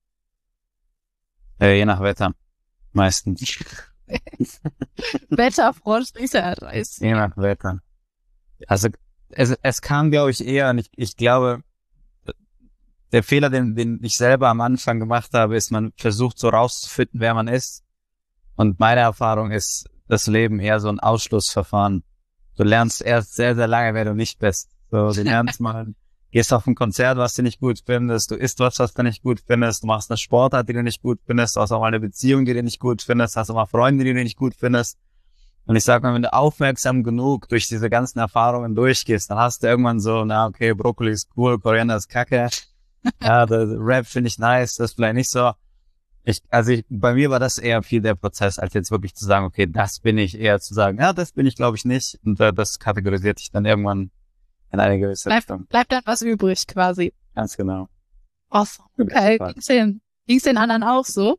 Äh, je nach Wetter. Meistens. Wetterfrosch, Richard, weiß. Je nach Wetter. Also, es, es kam, glaube ich, eher, und ich, ich glaube, der Fehler, den, den ich selber am Anfang gemacht habe, ist, man versucht so rauszufinden, wer man ist. Und meine Erfahrung ist, das Leben eher so ein Ausschlussverfahren. Du lernst erst sehr, sehr lange, wer du nicht bist. So, du lernst mal, gehst auf ein Konzert, was du nicht gut findest, du isst was, was du nicht gut findest, du machst eine Sportart, die du nicht gut findest, du hast auch mal eine Beziehung, die du nicht gut findest, hast auch mal Freunde, die du nicht gut findest. Und ich sag mal, wenn du aufmerksam genug durch diese ganzen Erfahrungen durchgehst, dann hast du irgendwann so, na okay, Brokkoli ist cool, Koriander ist kacke, ja, der Rap finde ich nice, das ist vielleicht nicht so. Ich, also ich, bei mir war das eher viel der Prozess, als jetzt wirklich zu sagen, okay, das bin ich, eher zu sagen, ja, das bin ich glaube ich nicht. Und äh, das kategorisiert dich dann irgendwann in eine gewisse Bleib, Richtung. bleibt dann was übrig quasi. Ganz genau. Awesome. Okay, ging's den, ging's den anderen auch so?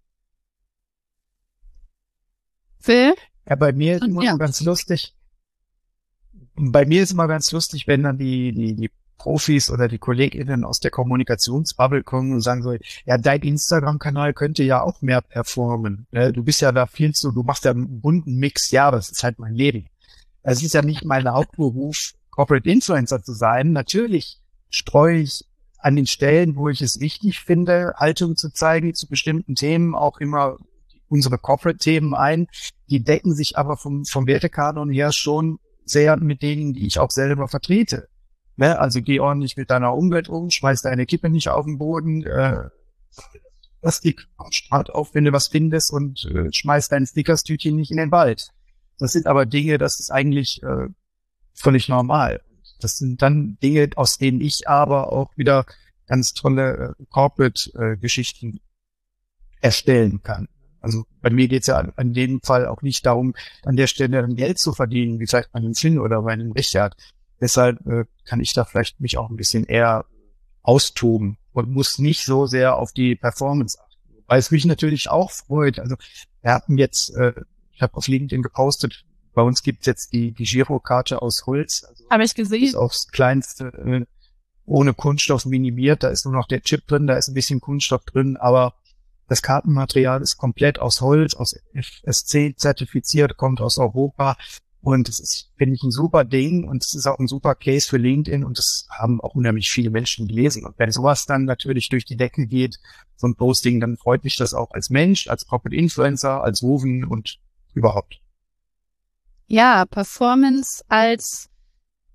Phil? Ja, bei mir ist immer Ja. ganz lustig. Bei mir ist immer ganz lustig, wenn dann die, die, die Profis oder die KollegInnen aus der Kommunikationsbubble kommen und sagen so, ja, dein Instagram-Kanal könnte ja auch mehr performen. Ne? Du bist ja da viel zu, du machst ja einen bunten Mix. Ja, aber das ist halt mein Leben. Es ist ja nicht mein Hauptberuf, Corporate Influencer zu sein. Natürlich streue ich an den Stellen, wo ich es wichtig finde, Haltung zu zeigen zu bestimmten Themen, auch immer unsere Corporate-Themen ein. Die decken sich aber vom, vom Wertekanon her schon sehr mit denen, die ich auch selber vertrete. Ne? Also geh ordentlich mit deiner Umwelt um, schmeiß deine Kippe nicht auf den Boden, äh, Plastik am Strand auf, wenn du was findest, und äh, schmeiß dein Snickerstütchen nicht in den Wald. Das sind aber Dinge, das ist eigentlich äh, völlig normal. Das sind dann Dinge, aus denen ich aber auch wieder ganz tolle äh, Corporate-Geschichten erstellen kann. Also bei mir geht's ja an dem Fall auch nicht darum, an der Stelle Geld zu verdienen, wie vielleicht bei einem Finn oder bei einem Richard. Deshalb äh, kann ich da vielleicht mich auch ein bisschen eher austoben und muss nicht so sehr auf die Performance achten. Weil es mich natürlich auch freut. Also wir hatten jetzt, äh, ich habe auf LinkedIn gepostet, bei uns gibt's jetzt die, die Girokarte aus Holz. Also Habe ich gesehen. ist aufs Kleinste äh, ohne Kunststoff minimiert. Da ist nur noch der Chip drin, da ist ein bisschen Kunststoff drin, aber das Kartenmaterial ist komplett aus Holz, aus F S C zertifiziert, kommt aus Europa. Und das ist, finde ich, ein super Ding, und es ist auch ein super Case für LinkedIn, und das haben auch unheimlich viele Menschen gelesen. Und wenn sowas dann natürlich durch die Decke geht, so ein Posting, dann freut mich das auch als Mensch, als Corporate Influencer, als Woven und überhaupt. Ja, Performance als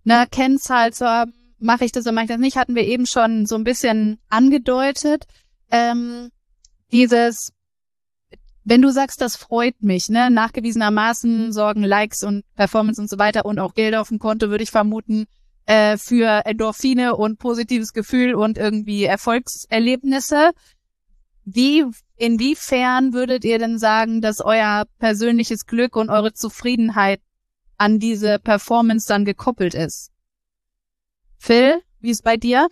eine Kennzahl zu haben, mache ich das oder mache ich das nicht, hatten wir eben schon so ein bisschen angedeutet. Ähm, dieses, wenn du sagst, das freut mich, ne, nachgewiesenermaßen sorgen Likes und Performance und so weiter und auch Geld auf dem Konto, würde ich vermuten, äh, für Endorphine und positives Gefühl und irgendwie Erfolgserlebnisse. Wie, inwiefern würdet ihr denn sagen, dass euer persönliches Glück und eure Zufriedenheit an diese Performance dann gekoppelt ist? Phil, wie ist bei dir?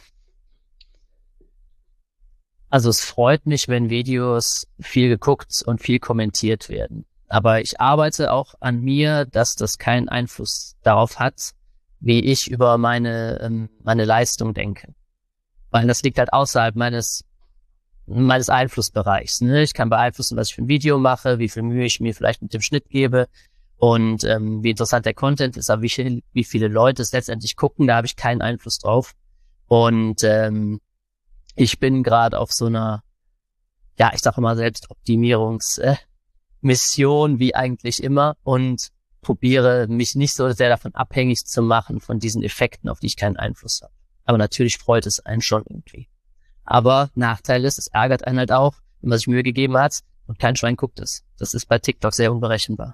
Also es freut mich, wenn Videos viel geguckt und viel kommentiert werden. Aber ich arbeite auch an mir, dass das keinen Einfluss darauf hat, wie ich über meine ähm, meine Leistung denke. Weil das liegt halt außerhalb meines meines Einflussbereichs. Ne? Ich kann beeinflussen, was ich für ein Video mache, wie viel Mühe ich mir vielleicht mit dem Schnitt gebe und ähm, wie interessant der Content ist, aber wie, viel, wie viele Leute es letztendlich gucken, da habe ich keinen Einfluss drauf. Und ähm, ich bin gerade auf so einer, ja, ich sage mal Selbstoptimierungsmission, äh, wie eigentlich immer, und probiere mich nicht so sehr davon abhängig zu machen, von diesen Effekten, auf die ich keinen Einfluss habe. Aber natürlich freut es einen schon irgendwie. Aber Nachteil ist, es ärgert einen halt auch, wenn man sich Mühe gegeben hat und kein Schwein guckt es. Das ist bei TikTok sehr unberechenbar.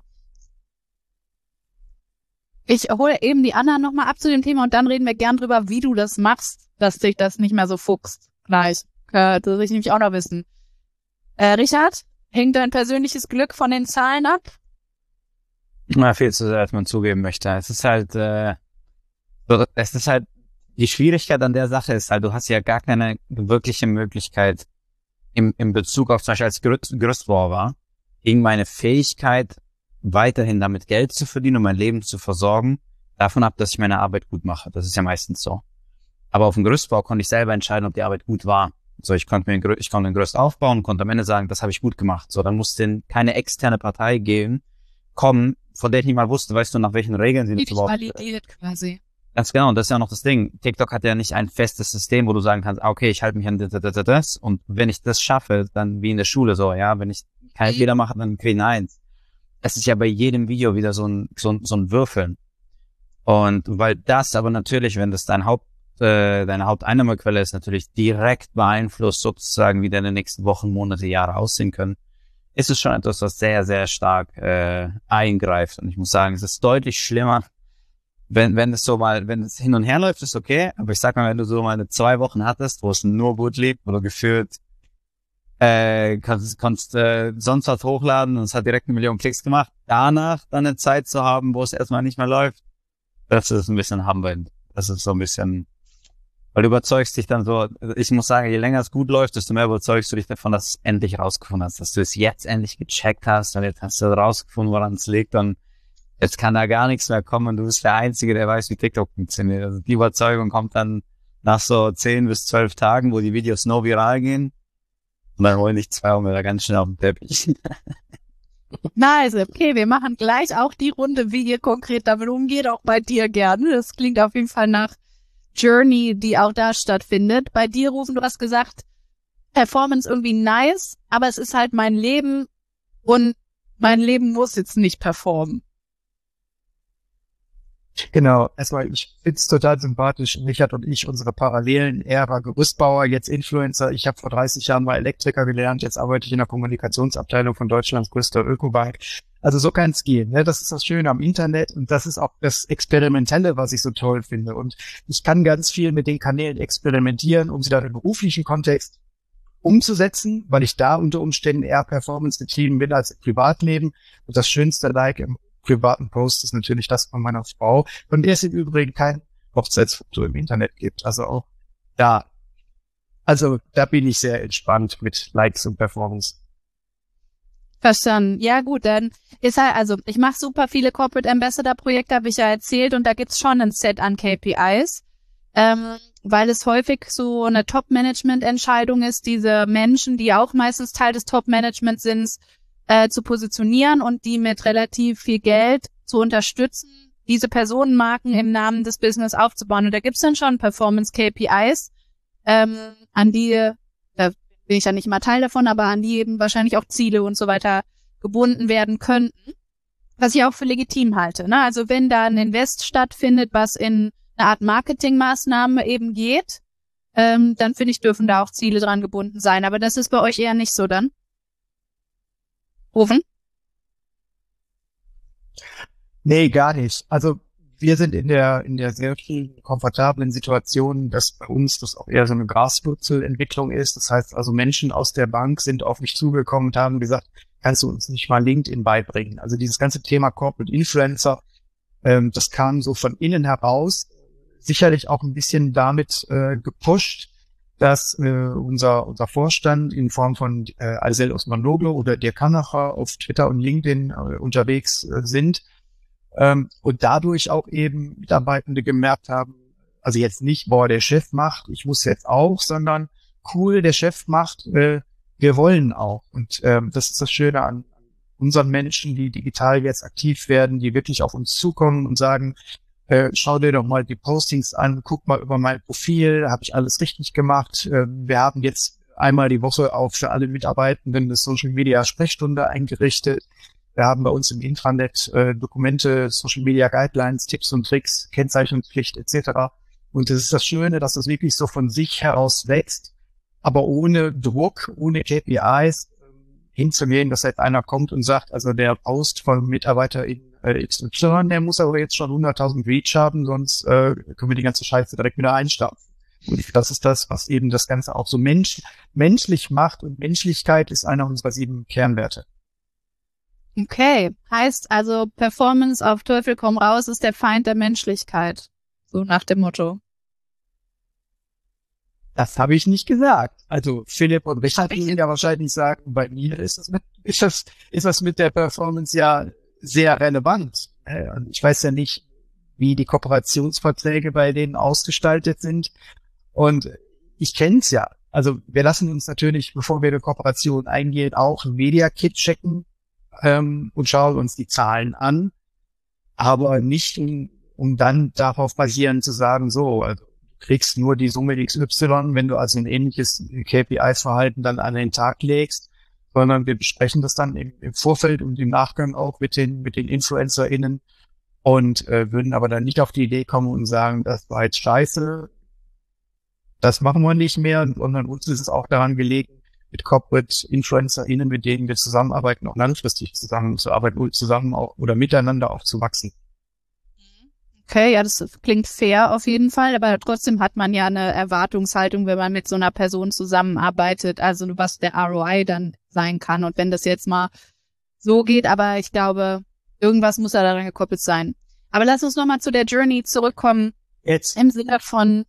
Ich hole eben die Anna nochmal ab zu dem Thema und dann reden wir gern drüber, wie du das machst, dass dich das nicht mehr so fuchst. Gleich. Äh, das will ich nämlich auch noch wissen. Äh, Richard, hängt dein persönliches Glück von den Zahlen ab? Na, viel zu sehr, als man zugeben möchte. Es ist halt, äh, es ist halt, die Schwierigkeit an der Sache ist halt, du hast ja gar keine wirkliche Möglichkeit im, im Bezug auf zum Beispiel als Gerüst, Gerüstbauer war, gegen meine Fähigkeit, weiterhin damit Geld zu verdienen und mein Leben zu versorgen, davon ab, dass ich meine Arbeit gut mache. Das ist ja meistens so. Aber auf dem Gerüstbau konnte ich selber entscheiden, ob die Arbeit gut war. So, ich konnte mir ein Gerüst, ich konnte ein Gerüst aufbauen und konnte am Ende sagen, das habe ich gut gemacht. So, dann musste keine externe Partei gehen, kommen, von der ich nicht mal wusste, weißt du, nach welchen Regeln sie Die das dich überhaupt... validiert quasi. Ganz genau, und das ist ja noch das Ding. TikTok hat ja nicht ein festes System, wo du sagen kannst, ah, okay, ich halte mich an das, das, das, und wenn ich das schaffe, dann wie in der Schule so, ja, wenn ich keinen Fehler mache, dann kriege ich eine Eins. Es ist ja bei jedem Video wieder so ein, so ein, so ein Würfeln. Und weil das aber natürlich, wenn das dein Haupt, äh, deine Haupteinnahmequelle ist, natürlich direkt beeinflusst sozusagen, wie deine nächsten Wochen, Monate, Jahre aussehen können, ist es schon etwas, was sehr, sehr stark äh, eingreift. Und ich muss sagen, es ist deutlich schlimmer, wenn wenn es so mal, wenn es hin und her läuft, ist okay. Aber ich sag mal, wenn du so mal eine zwei Wochen hattest, wo es nur gut lief, wo du gefühlt äh, kannst, kannst äh, sonst was hochladen und es hat direkt eine Million Klicks gemacht, danach dann eine Zeit zu haben, wo es erstmal nicht mehr läuft, das ist ein bisschen hammernd. Das ist so ein bisschen, weil du überzeugst dich dann so, ich muss sagen, je länger es gut läuft, desto mehr überzeugst du dich davon, dass du es endlich rausgefunden hast, dass du es jetzt endlich gecheckt hast und jetzt hast du rausgefunden, woran es liegt und jetzt kann da gar nichts mehr kommen und du bist der Einzige, der weiß, wie TikTok funktioniert. Also die Überzeugung kommt dann nach so zehn bis zwölf Tagen, wo die Videos no viral gehen. Und dann holen dich zwei Meter ganz schnell auf den Teppich. Nice, okay, wir machen gleich auch die Runde, wie ihr konkret damit umgeht, auch bei dir gerne. Das klingt auf jeden Fall nach Journey, die auch da stattfindet. Bei dir, Rufen, du hast gesagt, Performance irgendwie nice, aber es ist halt mein Leben und mein Leben muss jetzt nicht performen. Genau, erstmal, ich find's total sympathisch, Richard und ich, unsere Parallelen, er war Gerüstbauer, jetzt Influencer, ich habe vor dreißig Jahren mal Elektriker gelernt, jetzt arbeite ich in der Kommunikationsabteilung von Deutschlands größter Ökobank. Also so kann's gehen, ne? Das ist das Schöne am Internet und das ist auch das Experimentelle, was ich so toll finde. Und ich kann ganz viel mit den Kanälen experimentieren, um sie dann im beruflichen Kontext umzusetzen, weil ich da unter Umständen eher performance-getrieben bin als im Privatleben. Und das schönste Like im privaten Post ist natürlich das von meiner Frau, von der es im Übrigen kein Hochzeitsfoto im Internet gibt. Also auch da, also da bin ich sehr entspannt mit Likes und Performance. Verstanden. Ja gut, dann ist halt, also ich mache super viele Corporate Ambassador Projekte, habe ich ja erzählt, und da gibt's schon ein Set an K P Is, ähm, weil es häufig so eine Top-Management-Entscheidung ist, diese Menschen, die auch meistens Teil des Top-Managements sind, Äh, zu positionieren und die mit relativ viel Geld zu unterstützen, diese Personenmarken im Namen des Business aufzubauen. Und da gibt's dann schon Performance-K P Is, ähm, an die, da bin ich ja nicht mal Teil davon, aber an die eben wahrscheinlich auch Ziele und so weiter gebunden werden könnten, was ich auch für legitim halte. Ne? Also wenn da ein Invest stattfindet, was in eine Art Marketingmaßnahme eben geht, ähm, dann finde ich, dürfen da auch Ziele dran gebunden sein. Aber das ist bei euch eher nicht so dann? Rufen? Nee, gar nicht. Also wir sind in der in der sehr komfortablen Situation, dass bei uns das auch eher so eine Graswurzelentwicklung ist. Das heißt also, Menschen aus der Bank sind auf mich zugekommen und haben gesagt, kannst du uns nicht mal LinkedIn beibringen? Also dieses ganze Thema Corporate Influencer, ähm, das kam so von innen heraus, sicherlich auch ein bisschen damit äh, gepusht, dass äh, unser unser Vorstand in Form von äh, Aysel Osmanoglu oder Dirk Kanacher auf Twitter und LinkedIn äh, unterwegs äh, sind. Ähm, und dadurch auch eben Mitarbeitende gemerkt haben, also jetzt nicht, boah, der Chef macht, ich muss jetzt auch, sondern cool, der Chef macht, äh, wir wollen auch. Und ähm, das ist das Schöne an unseren Menschen, die digital jetzt aktiv werden, die wirklich auf uns zukommen und sagen, äh, schau dir doch mal die Postings an, guck mal über mein Profil, habe ich alles richtig gemacht. Äh, wir haben jetzt einmal die Woche auch für alle Mitarbeitenden eine Social Media Sprechstunde eingerichtet. Wir haben bei uns im Intranet äh, Dokumente, Social Media Guidelines, Tipps und Tricks, Kennzeichnungspflicht et cetera. Und das ist das Schöne, dass das wirklich so von sich heraus wächst, aber ohne Druck, ohne K P Is äh, hinzugehen, dass jetzt einer kommt und sagt, also der Post von Mitarbeiter in äh, X Y, der muss aber jetzt schon hunderttausend Reach haben, sonst äh, können wir die ganze Scheiße direkt wieder einstampfen. Und das ist das, was eben das Ganze auch so mensch, menschlich macht. Und Menschlichkeit ist einer unserer sieben Kernwerte. Okay, heißt also, Performance auf Teufel komm raus ist der Feind der Menschlichkeit. So nach dem Motto. Das habe ich nicht gesagt. Also Philipp und Richard würden ja wahrscheinlich sagen, bei mir ist das mit, ist das, ist das mit der Performance ja sehr relevant. Ich weiß ja nicht, wie die Kooperationsverträge bei denen ausgestaltet sind. Und ich kenne es ja. Also wir lassen uns natürlich, bevor wir eine Kooperation eingehen, auch ein Media-Kit checken. Ähm, und schauen uns die Zahlen an, aber nicht, um, um dann darauf basierend zu sagen, so, also du kriegst nur die Summe X Y, wenn du also ein ähnliches K P I-Verhalten dann an den Tag legst, sondern wir besprechen das dann im, im Vorfeld und im Nachgang auch mit den mit den InfluencerInnen und äh, würden aber dann nicht auf die Idee kommen und sagen, das war jetzt scheiße, das machen wir nicht mehr, sondern uns ist es auch daran gelegen, mit Corporate InfluencerInnen, mit denen wir zusammenarbeiten, auch langfristig zusammenzuarbeiten, zusammen auch oder miteinander auch zu wachsen. Okay, ja, das klingt fair auf jeden Fall, aber trotzdem hat man ja eine Erwartungshaltung, wenn man mit so einer Person zusammenarbeitet, also was der R O I dann sein kann. Und wenn das jetzt mal so geht, aber ich glaube, irgendwas muss ja daran gekoppelt sein. Aber lass uns nochmal zu der Journey zurückkommen. Jetzt. Im Sinne von,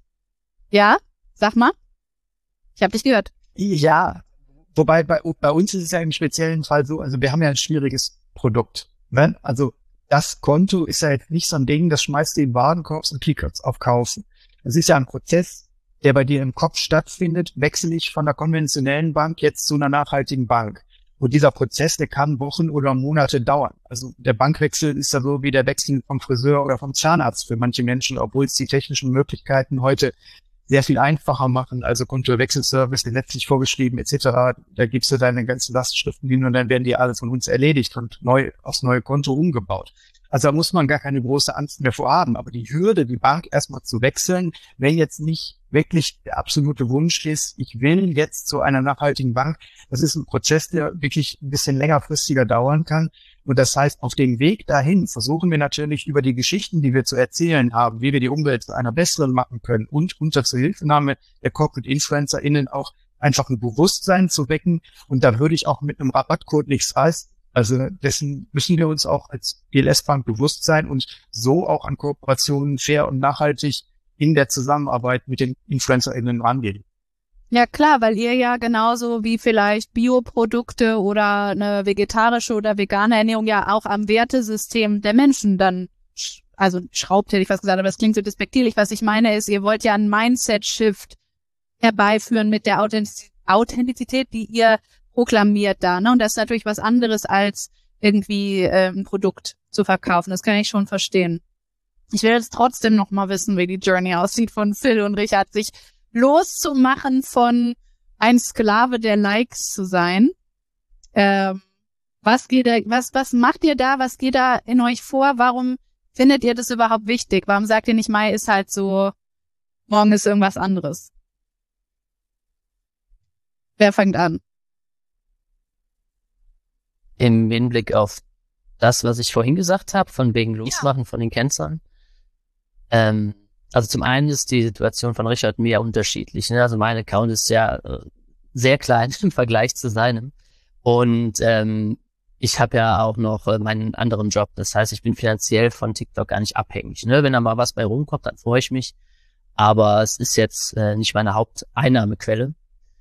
ja, sag mal. Ich habe dich gehört. Ja. Wobei bei, bei uns ist es ja im speziellen Fall so, also wir haben ja ein schwieriges Produkt. Ne? Also das Konto ist ja jetzt nicht so ein Ding, das schmeißt du in den Warenkorb und klickst auf Kaufen. Das ist ja ein Prozess, der bei dir im Kopf stattfindet, wechsle ich von der konventionellen Bank jetzt zu einer nachhaltigen Bank. Und dieser Prozess, der kann Wochen oder Monate dauern. Also der Bankwechsel ist ja so wie der Wechsel vom Friseur oder vom Zahnarzt für manche Menschen, obwohl es die technischen Möglichkeiten heute sehr viel einfacher machen, also Kontowechselservice, gesetzlich vorgeschrieben et cetera. Da gibst du deine ganzen Lastschriften hin und dann werden die alle von uns erledigt und neu aufs neue Konto umgebaut. Also da muss man gar keine große Angst mehr vor haben. Aber die Hürde, die Bank erstmal zu wechseln, wenn jetzt nicht wirklich der absolute Wunsch ist, ich will jetzt zu einer nachhaltigen Bank, das ist ein Prozess, der wirklich ein bisschen längerfristiger dauern kann. Und das heißt, auf dem Weg dahin versuchen wir natürlich über die Geschichten, die wir zu erzählen haben, wie wir die Umwelt zu einer besseren machen können und unter Zuhilfenahme der Corporate InfluencerInnen auch einfach ein Bewusstsein zu wecken. Und da würde ich auch mit einem Rabattcode nichts reißen. Also dessen müssen wir uns auch als G L S-Bank bewusst sein und so auch an Kooperationen fair und nachhaltig in der Zusammenarbeit mit den InfluencerInnen rangehen. Ja klar, weil ihr ja genauso wie vielleicht Bioprodukte oder eine vegetarische oder vegane Ernährung ja auch am Wertesystem der Menschen dann, also schraubt hätte ich was gesagt, aber das klingt so despektierlich. Was ich meine ist, ihr wollt ja einen Mindset-Shift herbeiführen mit der Authentizität, die ihr proklamiert da, ne? Und das ist natürlich was anderes als irgendwie äh, ein Produkt zu verkaufen. Das kann ich schon verstehen. Ich will jetzt trotzdem noch mal wissen, wie die Journey aussieht von Phil und Richard, sich loszumachen von ein Sklave der Likes zu sein. Ähm, was geht da, was, was macht ihr da? Was geht da in euch vor? Warum findet ihr das überhaupt wichtig? Warum sagt ihr nicht, Mai ist halt so, morgen ist irgendwas anderes? Wer fängt an? Im Hinblick auf das, was ich vorhin gesagt habe, von wegen Losmachen von den Kennzahlen. Ähm, also zum einen ist die Situation von Richard mir unterschiedlich. Ne? Also mein Account ist ja äh, sehr klein im Vergleich zu seinem. Und ähm, ich habe ja auch noch äh, meinen anderen Job. Das heißt, ich bin finanziell von TikTok gar nicht abhängig. Ne? Wenn da mal was bei rumkommt, dann freue ich mich. Aber es ist jetzt äh, nicht meine Haupteinnahmequelle.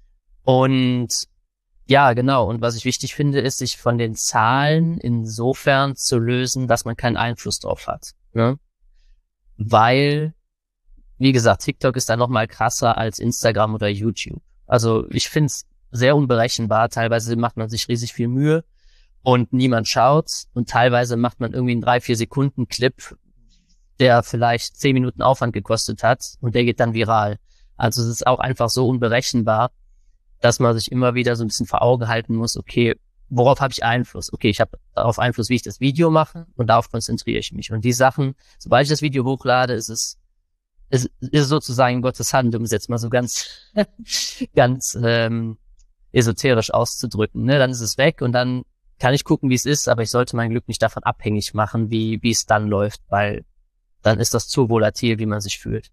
Und ja, genau. Und was ich wichtig finde, ist, sich von den Zahlen insofern zu lösen, dass man keinen Einfluss drauf hat. Ne? Weil, wie gesagt, TikTok ist da noch mal krasser als Instagram oder YouTube. Also ich finde es sehr unberechenbar. Teilweise macht man sich riesig viel Mühe und niemand schaut. Und teilweise macht man irgendwie einen drei, vier Sekunden Clip, der vielleicht zehn Minuten Aufwand gekostet hat und der geht dann viral. Also es ist auch einfach so unberechenbar, dass man sich immer wieder so ein bisschen vor Augen halten muss, okay, worauf habe ich Einfluss? Okay, ich habe darauf Einfluss, wie ich das Video mache und darauf konzentriere ich mich. Und die Sachen, sobald ich das Video hochlade, ist es ist, ist sozusagen Gottes Hand, um es jetzt mal so ganz ganz ähm, esoterisch auszudrücken. Ne? Dann ist es weg und dann kann ich gucken, wie es ist, aber ich sollte mein Glück nicht davon abhängig machen, wie wie es dann läuft, weil dann ist das zu volatil, wie man sich fühlt.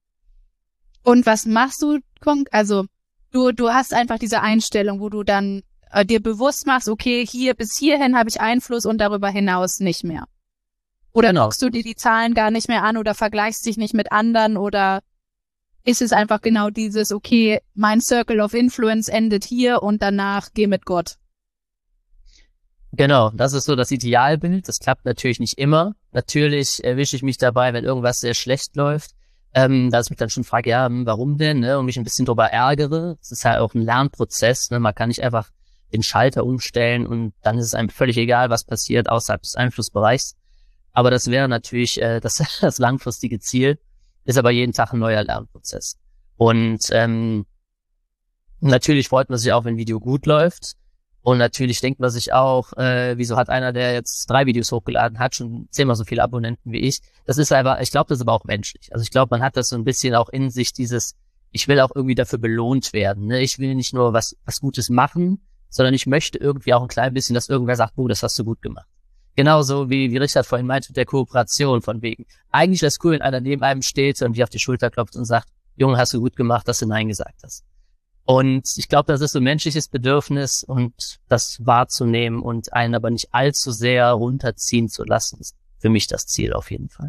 Und was machst du, also Du, du hast einfach diese Einstellung, wo du dann äh, dir bewusst machst, okay, hier bis hierhin habe ich Einfluss und darüber hinaus nicht mehr. Oder Genau. guckst du dir die Zahlen gar nicht mehr an oder vergleichst dich nicht mit anderen oder ist es einfach genau dieses, okay, mein Circle of Influence endet hier und danach geh mit Gott? Genau, das ist so das Idealbild. Das klappt natürlich nicht immer. Natürlich erwische ich mich dabei, wenn irgendwas sehr schlecht läuft. Ähm, dass ich mich dann schon frage, ja, warum denn, ne, und mich ein bisschen drüber ärgere. Es ist halt auch ein Lernprozess, ne, man kann nicht einfach den Schalter umstellen und dann ist es einem völlig egal, was passiert außerhalb des Einflussbereichs. Aber das wäre natürlich äh, das, das langfristige Ziel, ist aber jeden Tag ein neuer Lernprozess. Und ähm, natürlich freut man sich auch, wenn ein Video gut läuft. Und natürlich denkt man sich auch, äh, wieso hat einer, der jetzt drei Videos hochgeladen hat, schon zehnmal so viele Abonnenten wie ich. Das ist einfach, ich glaube, das ist aber auch menschlich. Also ich glaube, man hat das so ein bisschen auch in sich, dieses, ich will auch irgendwie dafür belohnt werden. Ne? Ich will nicht nur was was Gutes machen, sondern ich möchte irgendwie auch ein klein bisschen, dass irgendwer sagt, oh, das hast du gut gemacht. Genauso wie, wie Richard vorhin meinte mit der Kooperation, von wegen, eigentlich wäre es cool, wenn einer neben einem steht und dir auf die Schulter klopft und sagt, Junge, hast du gut gemacht, dass du Nein gesagt hast. Und ich glaube, das ist so ein menschliches Bedürfnis und das wahrzunehmen und einen aber nicht allzu sehr runterziehen zu lassen, ist für mich das Ziel auf jeden Fall.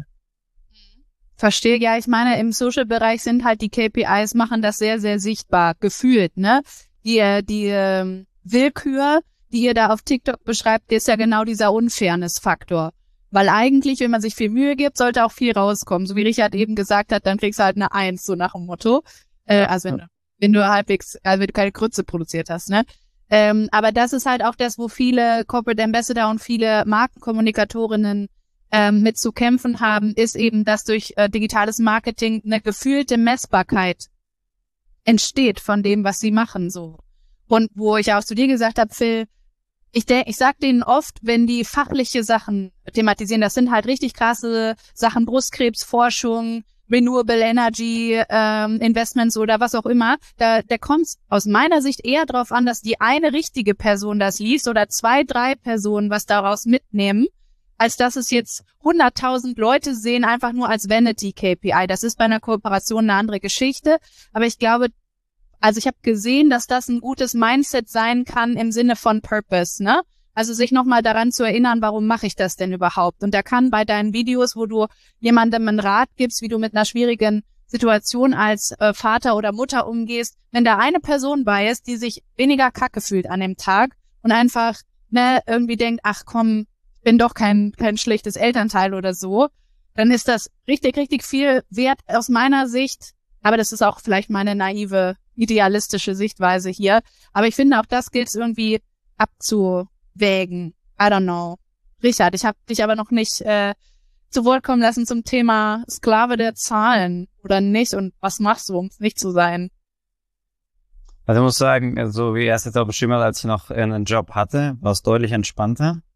Verstehe, ja, ich meine, im Social-Bereich sind halt die K P Is, machen das sehr, sehr sichtbar, gefühlt, ne? Die, die ähm, Willkür, die ihr da auf TikTok beschreibt, ist ja genau dieser Unfairness-Faktor. Weil eigentlich, wenn man sich viel Mühe gibt, sollte auch viel rauskommen. So wie Richard eben gesagt hat, dann kriegst du halt eine Eins, so nach dem Motto. Äh, also wenn du wenn du halbwegs, also wenn du keine Grütze produziert hast, ne? Ähm, aber das ist halt auch das, wo viele Corporate Ambassador und viele Markenkommunikatorinnen ähm, mit zu kämpfen haben, ist eben, dass durch äh, digitales Marketing eine gefühlte Messbarkeit entsteht von dem, was sie machen, so. Und wo ich auch zu dir gesagt habe, Phil, ich denke, ich sag denen oft, wenn die fachliche Sachen thematisieren, das sind halt richtig krasse Sachen, Brustkrebsforschung, Renewable Energy ähm, Investments oder was auch immer, da, da kommt es aus meiner Sicht eher darauf an, dass die eine richtige Person das liest oder zwei, drei Personen was daraus mitnehmen, als dass es jetzt hunderttausend Leute sehen, einfach nur als Vanity-K P I. Das ist bei einer Kooperation eine andere Geschichte, aber ich glaube, also ich habe gesehen, dass das ein gutes Mindset sein kann im Sinne von Purpose, ne? Also sich nochmal daran zu erinnern, warum mache ich das denn überhaupt? Und da kann bei deinen Videos, wo du jemandem einen Rat gibst, wie du mit einer schwierigen Situation als äh, Vater oder Mutter umgehst, wenn da eine Person bei ist, die sich weniger kacke fühlt an dem Tag und einfach ne irgendwie denkt, ach komm, ich bin doch kein kein schlechtes Elternteil oder so, dann ist das richtig, richtig viel wert aus meiner Sicht. Aber das ist auch vielleicht meine naive, idealistische Sichtweise hier. Aber ich finde, auch das gilt es irgendwie abzu Wägen. I don't know. Richard, ich habe dich aber noch nicht äh, zu Wort kommen lassen zum Thema Sklave der Zahlen oder nicht und was machst du, um es nicht zu sein? Also ich muss sagen, so wie er es jetzt auch beschrieben hat, als ich noch einen Job hatte, war es deutlich entspannter.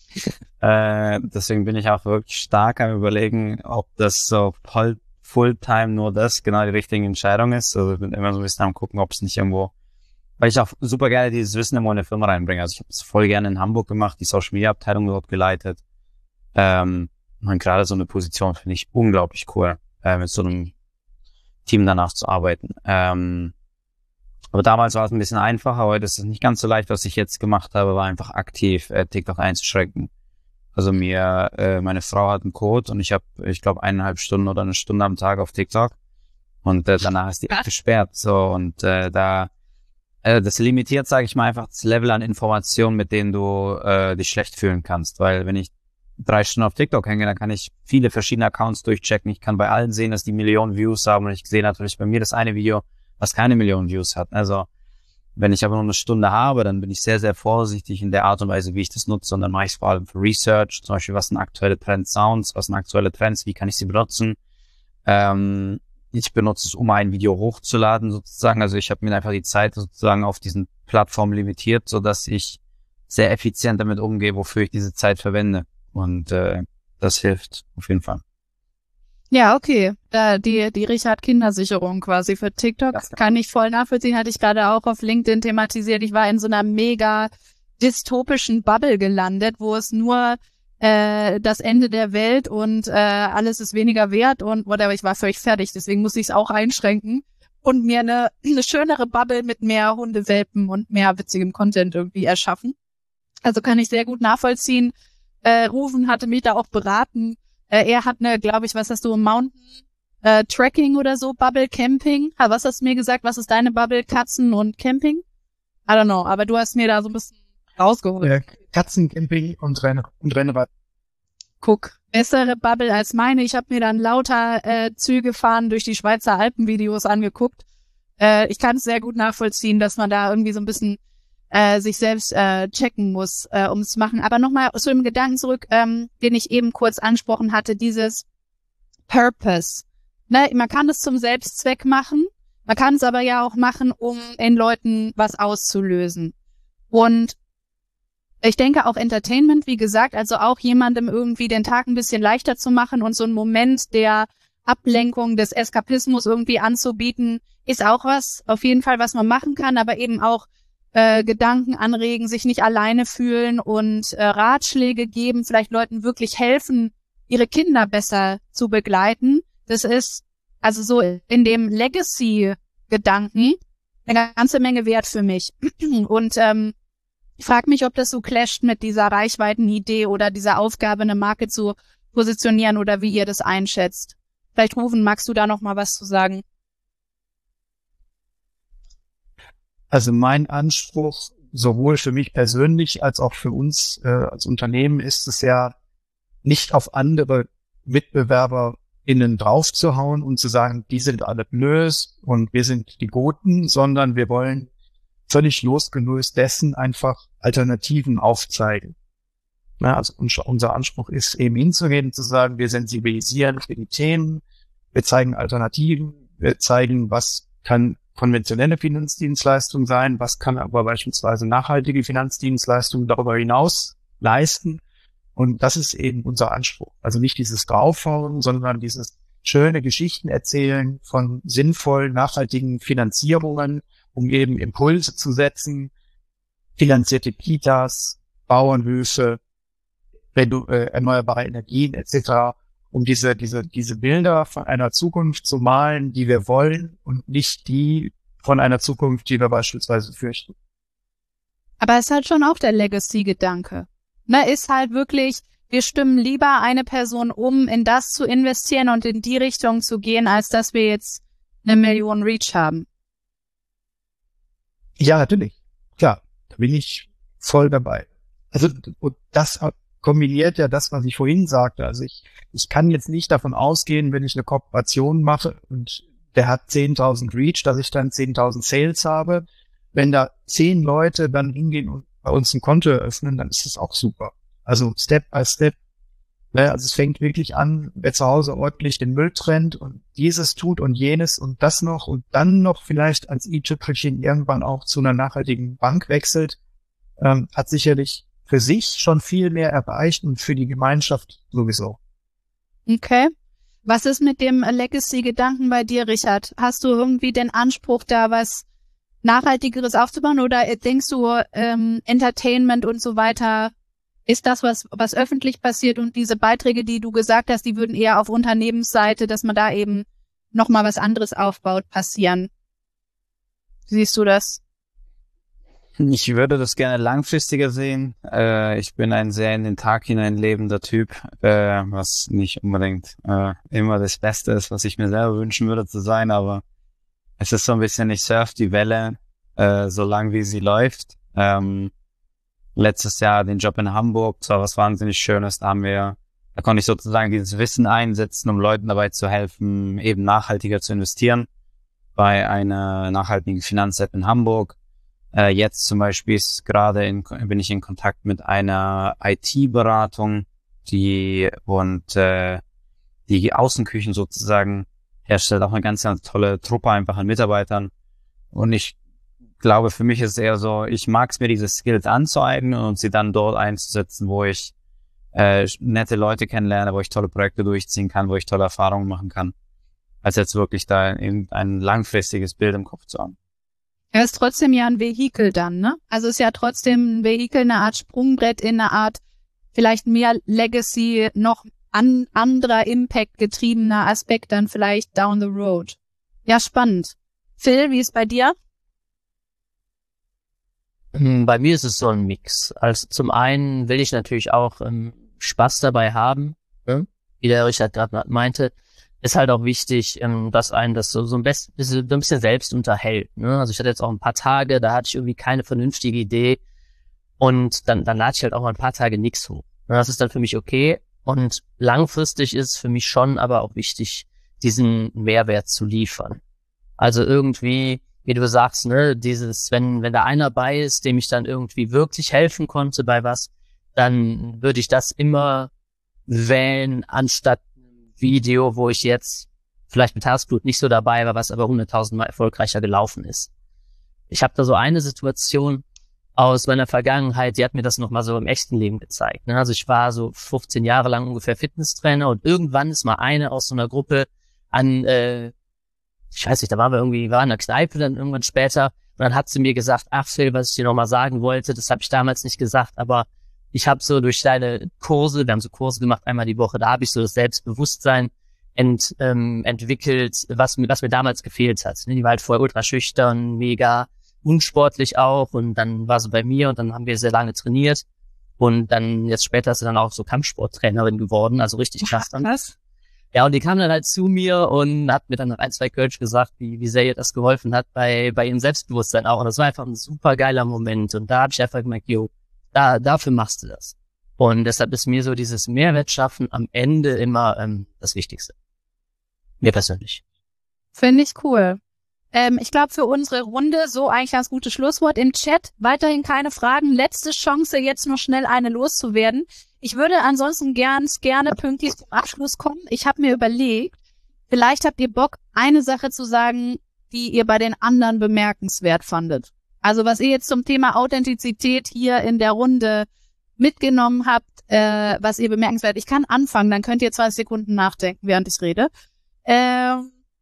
äh, deswegen bin ich auch wirklich stark am Überlegen, ob das so voll, Fulltime nur das genau die richtige Entscheidung ist. Also ich bin immer so ein bisschen am gucken, ob es nicht irgendwo, weil ich auch super gerne dieses Wissen irgendwo in eine Firma reinbringe. Also ich habe es voll gerne in Hamburg gemacht, die Social Media Abteilung dort geleitet. Ähm, und gerade so eine Position finde ich unglaublich cool, äh, mit so einem Team danach zu arbeiten. Ähm, aber damals war es ein bisschen einfacher, heute ist es nicht ganz so leicht. Was ich jetzt gemacht habe, war einfach aktiv äh, TikTok einzuschränken. Also mir, äh, meine Frau hat einen Code und ich habe, ich glaube, eineinhalb Stunden oder eine Stunde am Tag auf TikTok und äh, danach ist die App gesperrt. So und äh, da, äh, das limitiert, sage ich mal, einfach das Level an Informationen, mit denen du äh, dich schlecht fühlen kannst. Weil wenn ich drei Stunden auf TikTok hänge, dann kann ich viele verschiedene Accounts durchchecken. Ich kann bei allen sehen, dass die Millionen Views haben und ich sehe natürlich bei mir das eine Video, was keine Millionen Views hat. Also wenn ich aber nur eine Stunde habe, dann bin ich sehr, sehr vorsichtig in der Art und Weise, wie ich das nutze. Und dann mache ich es vor allem für Research. Zum Beispiel, was sind aktuelle Trends, Sounds, was sind aktuelle Trends, wie kann ich sie benutzen? Ähm, ich benutze es, um ein Video hochzuladen sozusagen. Also ich habe mir einfach die Zeit sozusagen auf diesen Plattformen limitiert, sodass ich sehr effizient damit umgehe, wofür ich diese Zeit verwende. Und äh, das hilft auf jeden Fall. Ja, okay. Da die die Richard-Kindersicherung quasi für TikTok Ja. kann ich voll nachvollziehen. Hatte ich gerade auch auf LinkedIn thematisiert. Ich war in so einer mega dystopischen Bubble gelandet, wo es nur äh, das Ende der Welt und äh, alles ist weniger wert und whatever. Ich war völlig fertig. Deswegen musste ich es auch einschränken und mir eine, eine schönere Bubble mit mehr Hundewelpen und mehr witzigem Content irgendwie erschaffen. Also kann ich sehr gut nachvollziehen. Äh, Rufen hatte mich da auch beraten. Äh, er hat eine, glaube ich, was hast du, Mountain äh, Trekking oder so, Bubble Camping. Ha, was hast du mir gesagt? Was ist deine Bubble? Katzen und Camping? I don't know, aber du hast mir da so ein bisschen rausgeholt. Äh, Katzencamping und, Renn und Rennrad. Guck, bessere Bubble als meine. Ich habe mir dann lauter äh, Züge fahren durch die Schweizer Alpenvideos angeguckt. Äh, ich kann es sehr gut nachvollziehen, dass man da irgendwie so ein bisschen äh, sich selbst äh, checken muss, äh, um es zu machen. Aber nochmal zu dem Gedanken zurück, ähm, den ich eben kurz angesprochen hatte, dieses Purpose. Ne, man kann es zum Selbstzweck machen, man kann es aber ja auch machen, um in Leuten was auszulösen. Und ich denke auch Entertainment, wie gesagt, also auch jemandem irgendwie den Tag ein bisschen leichter zu machen und so einen Moment der Ablenkung, des Eskapismus irgendwie anzubieten, ist auch was, auf jeden Fall, was man machen kann, aber eben auch äh, Gedanken anregen, sich nicht alleine fühlen und äh, Ratschläge geben, vielleicht Leuten wirklich helfen, ihre Kinder besser zu begleiten. Das ist also so in dem Legacy-Gedanken eine ganze Menge wert für mich. Und ähm, ich frage mich, ob das so clasht mit dieser Reichweitenidee oder dieser Aufgabe, eine Marke zu positionieren oder wie ihr das einschätzt. Vielleicht, Rufen, magst du da noch mal was zu sagen? Also mein Anspruch, sowohl für mich persönlich als auch für uns äh, als Unternehmen, ist es ja, nicht auf andere MitbewerberInnen draufzuhauen und zu sagen, die sind alle blöd und wir sind die Guten, sondern wir wollen völlig losgelöst dessen einfach Alternativen aufzeigen. Na, also unser Anspruch ist eben hinzugehen und zu sagen, wir sensibilisieren für die Themen, wir zeigen Alternativen, wir zeigen, was kann konventionelle Finanzdienstleistung sein, was kann aber beispielsweise nachhaltige Finanzdienstleistungen darüber hinaus leisten. Und das ist eben unser Anspruch. Also nicht dieses Draufhauen, sondern dieses schöne Geschichten erzählen von sinnvollen, nachhaltigen Finanzierungen, um eben Impulse zu setzen, finanzierte Kitas, Bauernhöfe, redu- äh, erneuerbare Energien et cetera, um diese diese diese Bilder von einer Zukunft zu malen, die wir wollen und nicht die von einer Zukunft, die wir beispielsweise fürchten. Aber es ist halt schon auch der Legacy-Gedanke. Ne, ist halt wirklich, wir stimmen lieber eine Person um, in das zu investieren und in die Richtung zu gehen, als dass wir jetzt eine Million Reach haben. Ja, natürlich. Klar, da bin ich voll dabei. Also, und das kombiniert ja das, was ich vorhin sagte. Also ich, ich kann jetzt nicht davon ausgehen, wenn ich eine Kooperation mache und der hat zehntausend Reach, dass ich dann zehntausend Sales habe. Wenn da zehn Leute dann hingehen und bei uns ein Konto eröffnen, dann ist das auch super. Also Step by Step. Ne? Also es fängt wirklich an, wer zu Hause ordentlich den Müll trennt und dieses tut und jenes und das noch und dann noch vielleicht als i-Tüpfelchen irgendwann auch zu einer nachhaltigen Bank wechselt, ähm, hat sicherlich für sich schon viel mehr erreicht und für die Gemeinschaft sowieso. Okay. Was ist mit dem Legacy-Gedanken bei dir, Richard? Hast du irgendwie den Anspruch, da was Nachhaltigeres aufzubauen oder denkst du, ähm, Entertainment und so weiter ist das, was was öffentlich passiert und diese Beiträge, die du gesagt hast, die würden eher auf Unternehmensseite, dass man da eben nochmal was anderes aufbaut, passieren? Siehst du das? Ich würde das gerne langfristiger sehen. Äh, ich bin ein sehr in den Tag hinein lebender Typ, äh, was nicht unbedingt äh, immer das Beste ist, was ich mir selber wünschen würde zu sein, aber es ist so ein bisschen, ich surf die Welle, äh, so lang wie sie läuft. Ähm, letztes Jahr den Job in Hamburg, zwar was wahnsinnig Schönes, da haben wir, da konnte ich sozusagen dieses Wissen einsetzen, um Leuten dabei zu helfen, eben nachhaltiger zu investieren bei einer nachhaltigen Finanz-App in Hamburg. Äh, jetzt zum Beispiel ist gerade in, bin ich in Kontakt mit einer I T-Beratung, die und äh, die Außenküchen sozusagen herstellt, auch eine ganz, ganz tolle Truppe einfach an Mitarbeitern. Und ich glaube, für mich ist es eher so, ich mag es mir, diese Skills anzueignen und sie dann dort einzusetzen, wo ich äh, nette Leute kennenlerne, wo ich tolle Projekte durchziehen kann, wo ich tolle Erfahrungen machen kann, als jetzt wirklich da ein langfristiges Bild im Kopf zu haben. Er ist trotzdem ja ein Vehikel dann, ne? Also ist ja trotzdem ein Vehikel, eine Art Sprungbrett in eine Art vielleicht mehr Legacy, noch an anderer Impact getriebener Aspekt dann vielleicht down the road. Ja, spannend. Phil, wie ist bei dir? Bei mir ist es so ein Mix. Also zum einen will ich natürlich auch ähm, Spaß dabei haben, ja? Wie der Richard gerade meinte. Ist halt auch wichtig, ähm, dass einen das so, so ein bisschen, so ein bisschen selbst unterhält. Ne? Also ich hatte jetzt auch ein paar Tage, da hatte ich irgendwie keine vernünftige Idee und dann, dann lade ich halt auch mal ein paar Tage nichts hoch. Ne? Das ist dann für mich okay und langfristig ist es für mich schon aber auch wichtig, diesen Mehrwert zu liefern. Also irgendwie, wie du sagst, ne, dieses, wenn, wenn da einer bei ist, dem ich dann irgendwie wirklich helfen konnte bei was, dann würde ich das immer wählen, anstatt Video, wo ich jetzt vielleicht mit Herzblut nicht so dabei war, was aber hunderttausendmal erfolgreicher gelaufen ist. Ich habe da so eine Situation aus meiner Vergangenheit, die hat mir das nochmal so im echten Leben gezeigt. Ne? Also ich war so fünfzehn Jahre lang ungefähr Fitnesstrainer und irgendwann ist mal eine aus so einer Gruppe an, äh, ich weiß nicht, da waren wir irgendwie, wir waren in der Kneipe dann irgendwann später und dann hat sie mir gesagt, ach Phil, was ich dir nochmal sagen wollte, das habe ich damals nicht gesagt, aber ich habe so durch deine Kurse, wir haben so Kurse gemacht einmal die Woche, da habe ich so das Selbstbewusstsein ent, ähm, entwickelt, was mir was mir damals gefehlt hat. Die war halt vorher ultra schüchtern, mega unsportlich auch und dann war sie bei mir und dann haben wir sehr lange trainiert und dann jetzt später ist sie dann auch so Kampfsporttrainerin geworden, also richtig krass dann. Was? Ja, und die kam dann halt zu mir und hat mir dann nach ein, zwei Kölsch gesagt, wie, wie sehr ihr das geholfen hat bei bei ihrem Selbstbewusstsein auch. Und das war einfach ein super geiler Moment und da habe ich einfach gemerkt, jo, Da, dafür machst du das. Und deshalb ist mir so dieses Mehrwert schaffen am Ende immer ähm, das Wichtigste. Mir persönlich. Finde ich cool. Ähm, ich glaube, für unsere Runde so eigentlich das gute Schlusswort im Chat. Weiterhin keine Fragen. Letzte Chance, jetzt noch schnell eine loszuwerden. Ich würde ansonsten gern, gerne pünktlich zum Abschluss kommen. Ich habe mir überlegt, vielleicht habt ihr Bock, eine Sache zu sagen, die ihr bei den anderen bemerkenswert fandet. Also was ihr jetzt zum Thema Authentizität hier in der Runde mitgenommen habt, äh, was ihr bemerkenswert. Ich kann anfangen, dann könnt ihr zwei Sekunden nachdenken, während ich rede. Äh,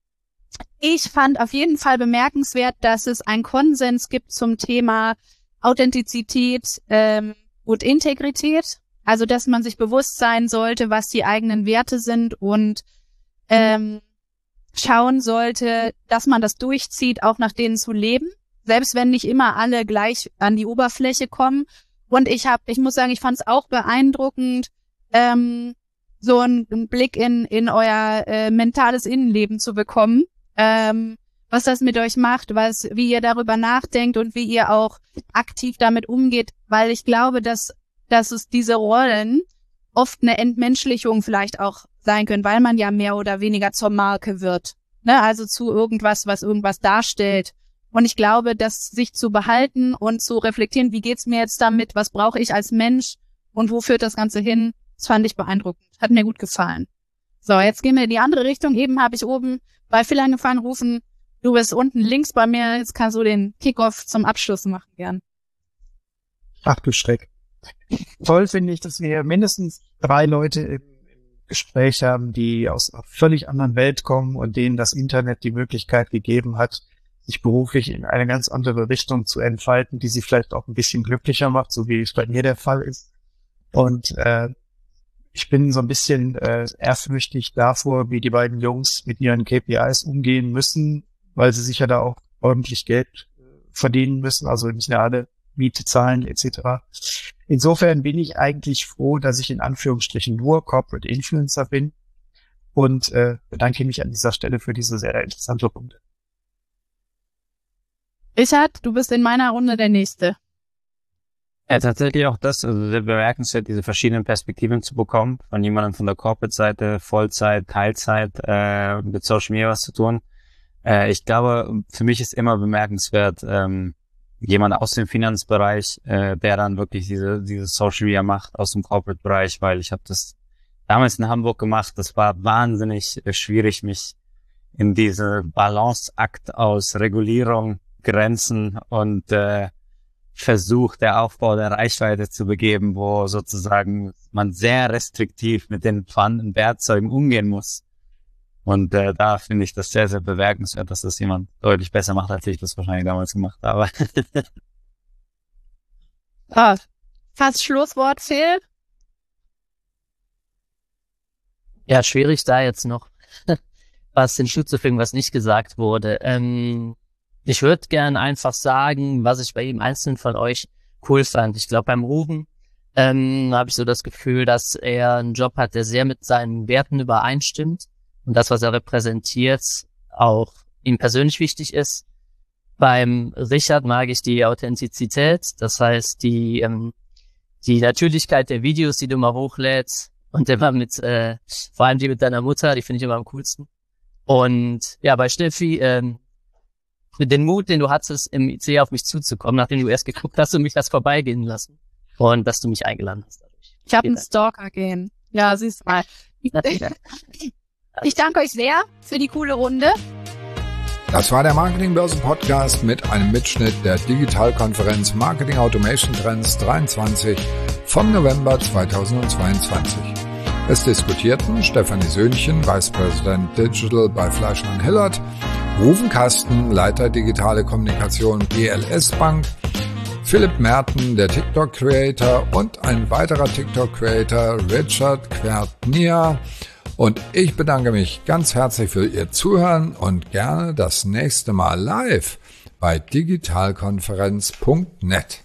ich fand auf jeden Fall bemerkenswert, dass es einen Konsens gibt zum Thema Authentizität ähm, und Integrität. Also dass man sich bewusst sein sollte, was die eigenen Werte sind und ähm, schauen sollte, dass man das durchzieht, auch nach denen zu leben. Selbst wenn nicht immer alle gleich an die Oberfläche kommen. Und ich habe, ich muss sagen, ich fand es auch beeindruckend, ähm, so einen, einen Blick in in euer äh, mentales Innenleben zu bekommen, ähm, was das mit euch macht, was wie ihr darüber nachdenkt und wie ihr auch aktiv damit umgeht, weil ich glaube, dass dass es diese Rollen oft eine Entmenschlichung vielleicht auch sein können, weil man ja mehr oder weniger zur Marke wird, ne? Also zu irgendwas, was irgendwas darstellt. Und ich glaube, das sich zu behalten und zu reflektieren, wie geht's mir jetzt damit, was brauche ich als Mensch und wo führt das Ganze hin, das fand ich beeindruckend. Hat mir gut gefallen. So, jetzt gehen wir in die andere Richtung. Eben habe ich oben bei Phil angefangen rufen, du bist unten links bei mir, jetzt kannst du den Kickoff zum Abschluss machen gern. Ach du Schreck. Toll finde ich, dass wir mindestens drei Leute im, im Gespräch haben, die aus einer völlig anderen Welt kommen und denen das Internet die Möglichkeit gegeben hat, sich beruflich in eine ganz andere Richtung zu entfalten, die sie vielleicht auch ein bisschen glücklicher macht, so wie es bei mir der Fall ist. Und äh, ich bin so ein bisschen äh, ehrfürchtig davor, wie die beiden Jungs mit ihren K P Is umgehen müssen, weil sie sicher da auch ordentlich Geld äh, verdienen müssen, also müssen ja alle Miete zahlen et cetera. Insofern bin ich eigentlich froh, dass ich in Anführungsstrichen nur Corporate Influencer bin und äh, bedanke mich an dieser Stelle für diese sehr interessante Runde. Richard, du bist in meiner Runde der Nächste. Ja, tatsächlich auch das, also sehr bemerkenswert, diese verschiedenen Perspektiven zu bekommen, von jemandem von der Corporate-Seite, Vollzeit, Teilzeit, äh, mit Social Media was zu tun. Äh, ich glaube, für mich ist immer bemerkenswert, ähm, jemand aus dem Finanzbereich, äh, der dann wirklich diese, diese Social Media macht aus dem Corporate-Bereich, weil ich habe das damals in Hamburg gemacht. Das war wahnsinnig äh, schwierig, mich in diese Balanceakt aus Regulierung, Grenzen und äh, Versuch der Aufbau der Reichweite zu begeben, wo sozusagen man sehr restriktiv mit den vorhandenen Werkzeugen umgehen muss. Und äh, da finde ich das sehr, sehr bemerkenswert, dass das jemand deutlich besser macht, als ich das wahrscheinlich damals gemacht habe. Ah, fast Schlusswort, Phil. Ja, schwierig da jetzt noch was hinzuzufügen, was nicht gesagt wurde. Ähm, ich würde gern einfach sagen, was ich bei jedem Einzelnen von euch cool fand. Ich glaube, beim Ruben ähm, habe ich so das Gefühl, dass er einen Job hat, der sehr mit seinen Werten übereinstimmt und das, was er repräsentiert, auch ihm persönlich wichtig ist. Beim Richard mag ich die Authentizität, das heißt die ähm, die Natürlichkeit der Videos, die du mal hochlädst und immer mit, äh, vor allem die mit deiner Mutter, die finde ich immer am coolsten. Und ja, bei Steffi, ähm, den Mut, den du hattest, im I C auf mich zuzukommen, nachdem du erst geguckt hast und mich das vorbeigehen lassen und dass du mich eingeladen hast dadurch. Ich habe einen Stalker-Gen. Ja, siehst du mal. Ich danke euch sehr für die coole Runde. Das war der Marketingbörse Podcast mit einem Mitschnitt der Digitalkonferenz Marketing Automation Trends dreiundzwanzig vom November zweitausendzweiundzwanzig. Es diskutierten Stefanie Söhnchen, Vice President Digital bei Fleishman Hillard, Ruven Kasten, Leiter Digitale Kommunikation G L S Bank, Philipp Merten, der TikTok-Creator und ein weiterer TikTok-Creator, Richard Quertnia. Und ich bedanke mich ganz herzlich für Ihr Zuhören und gerne das nächste Mal live bei digitalkonferenz punkt net.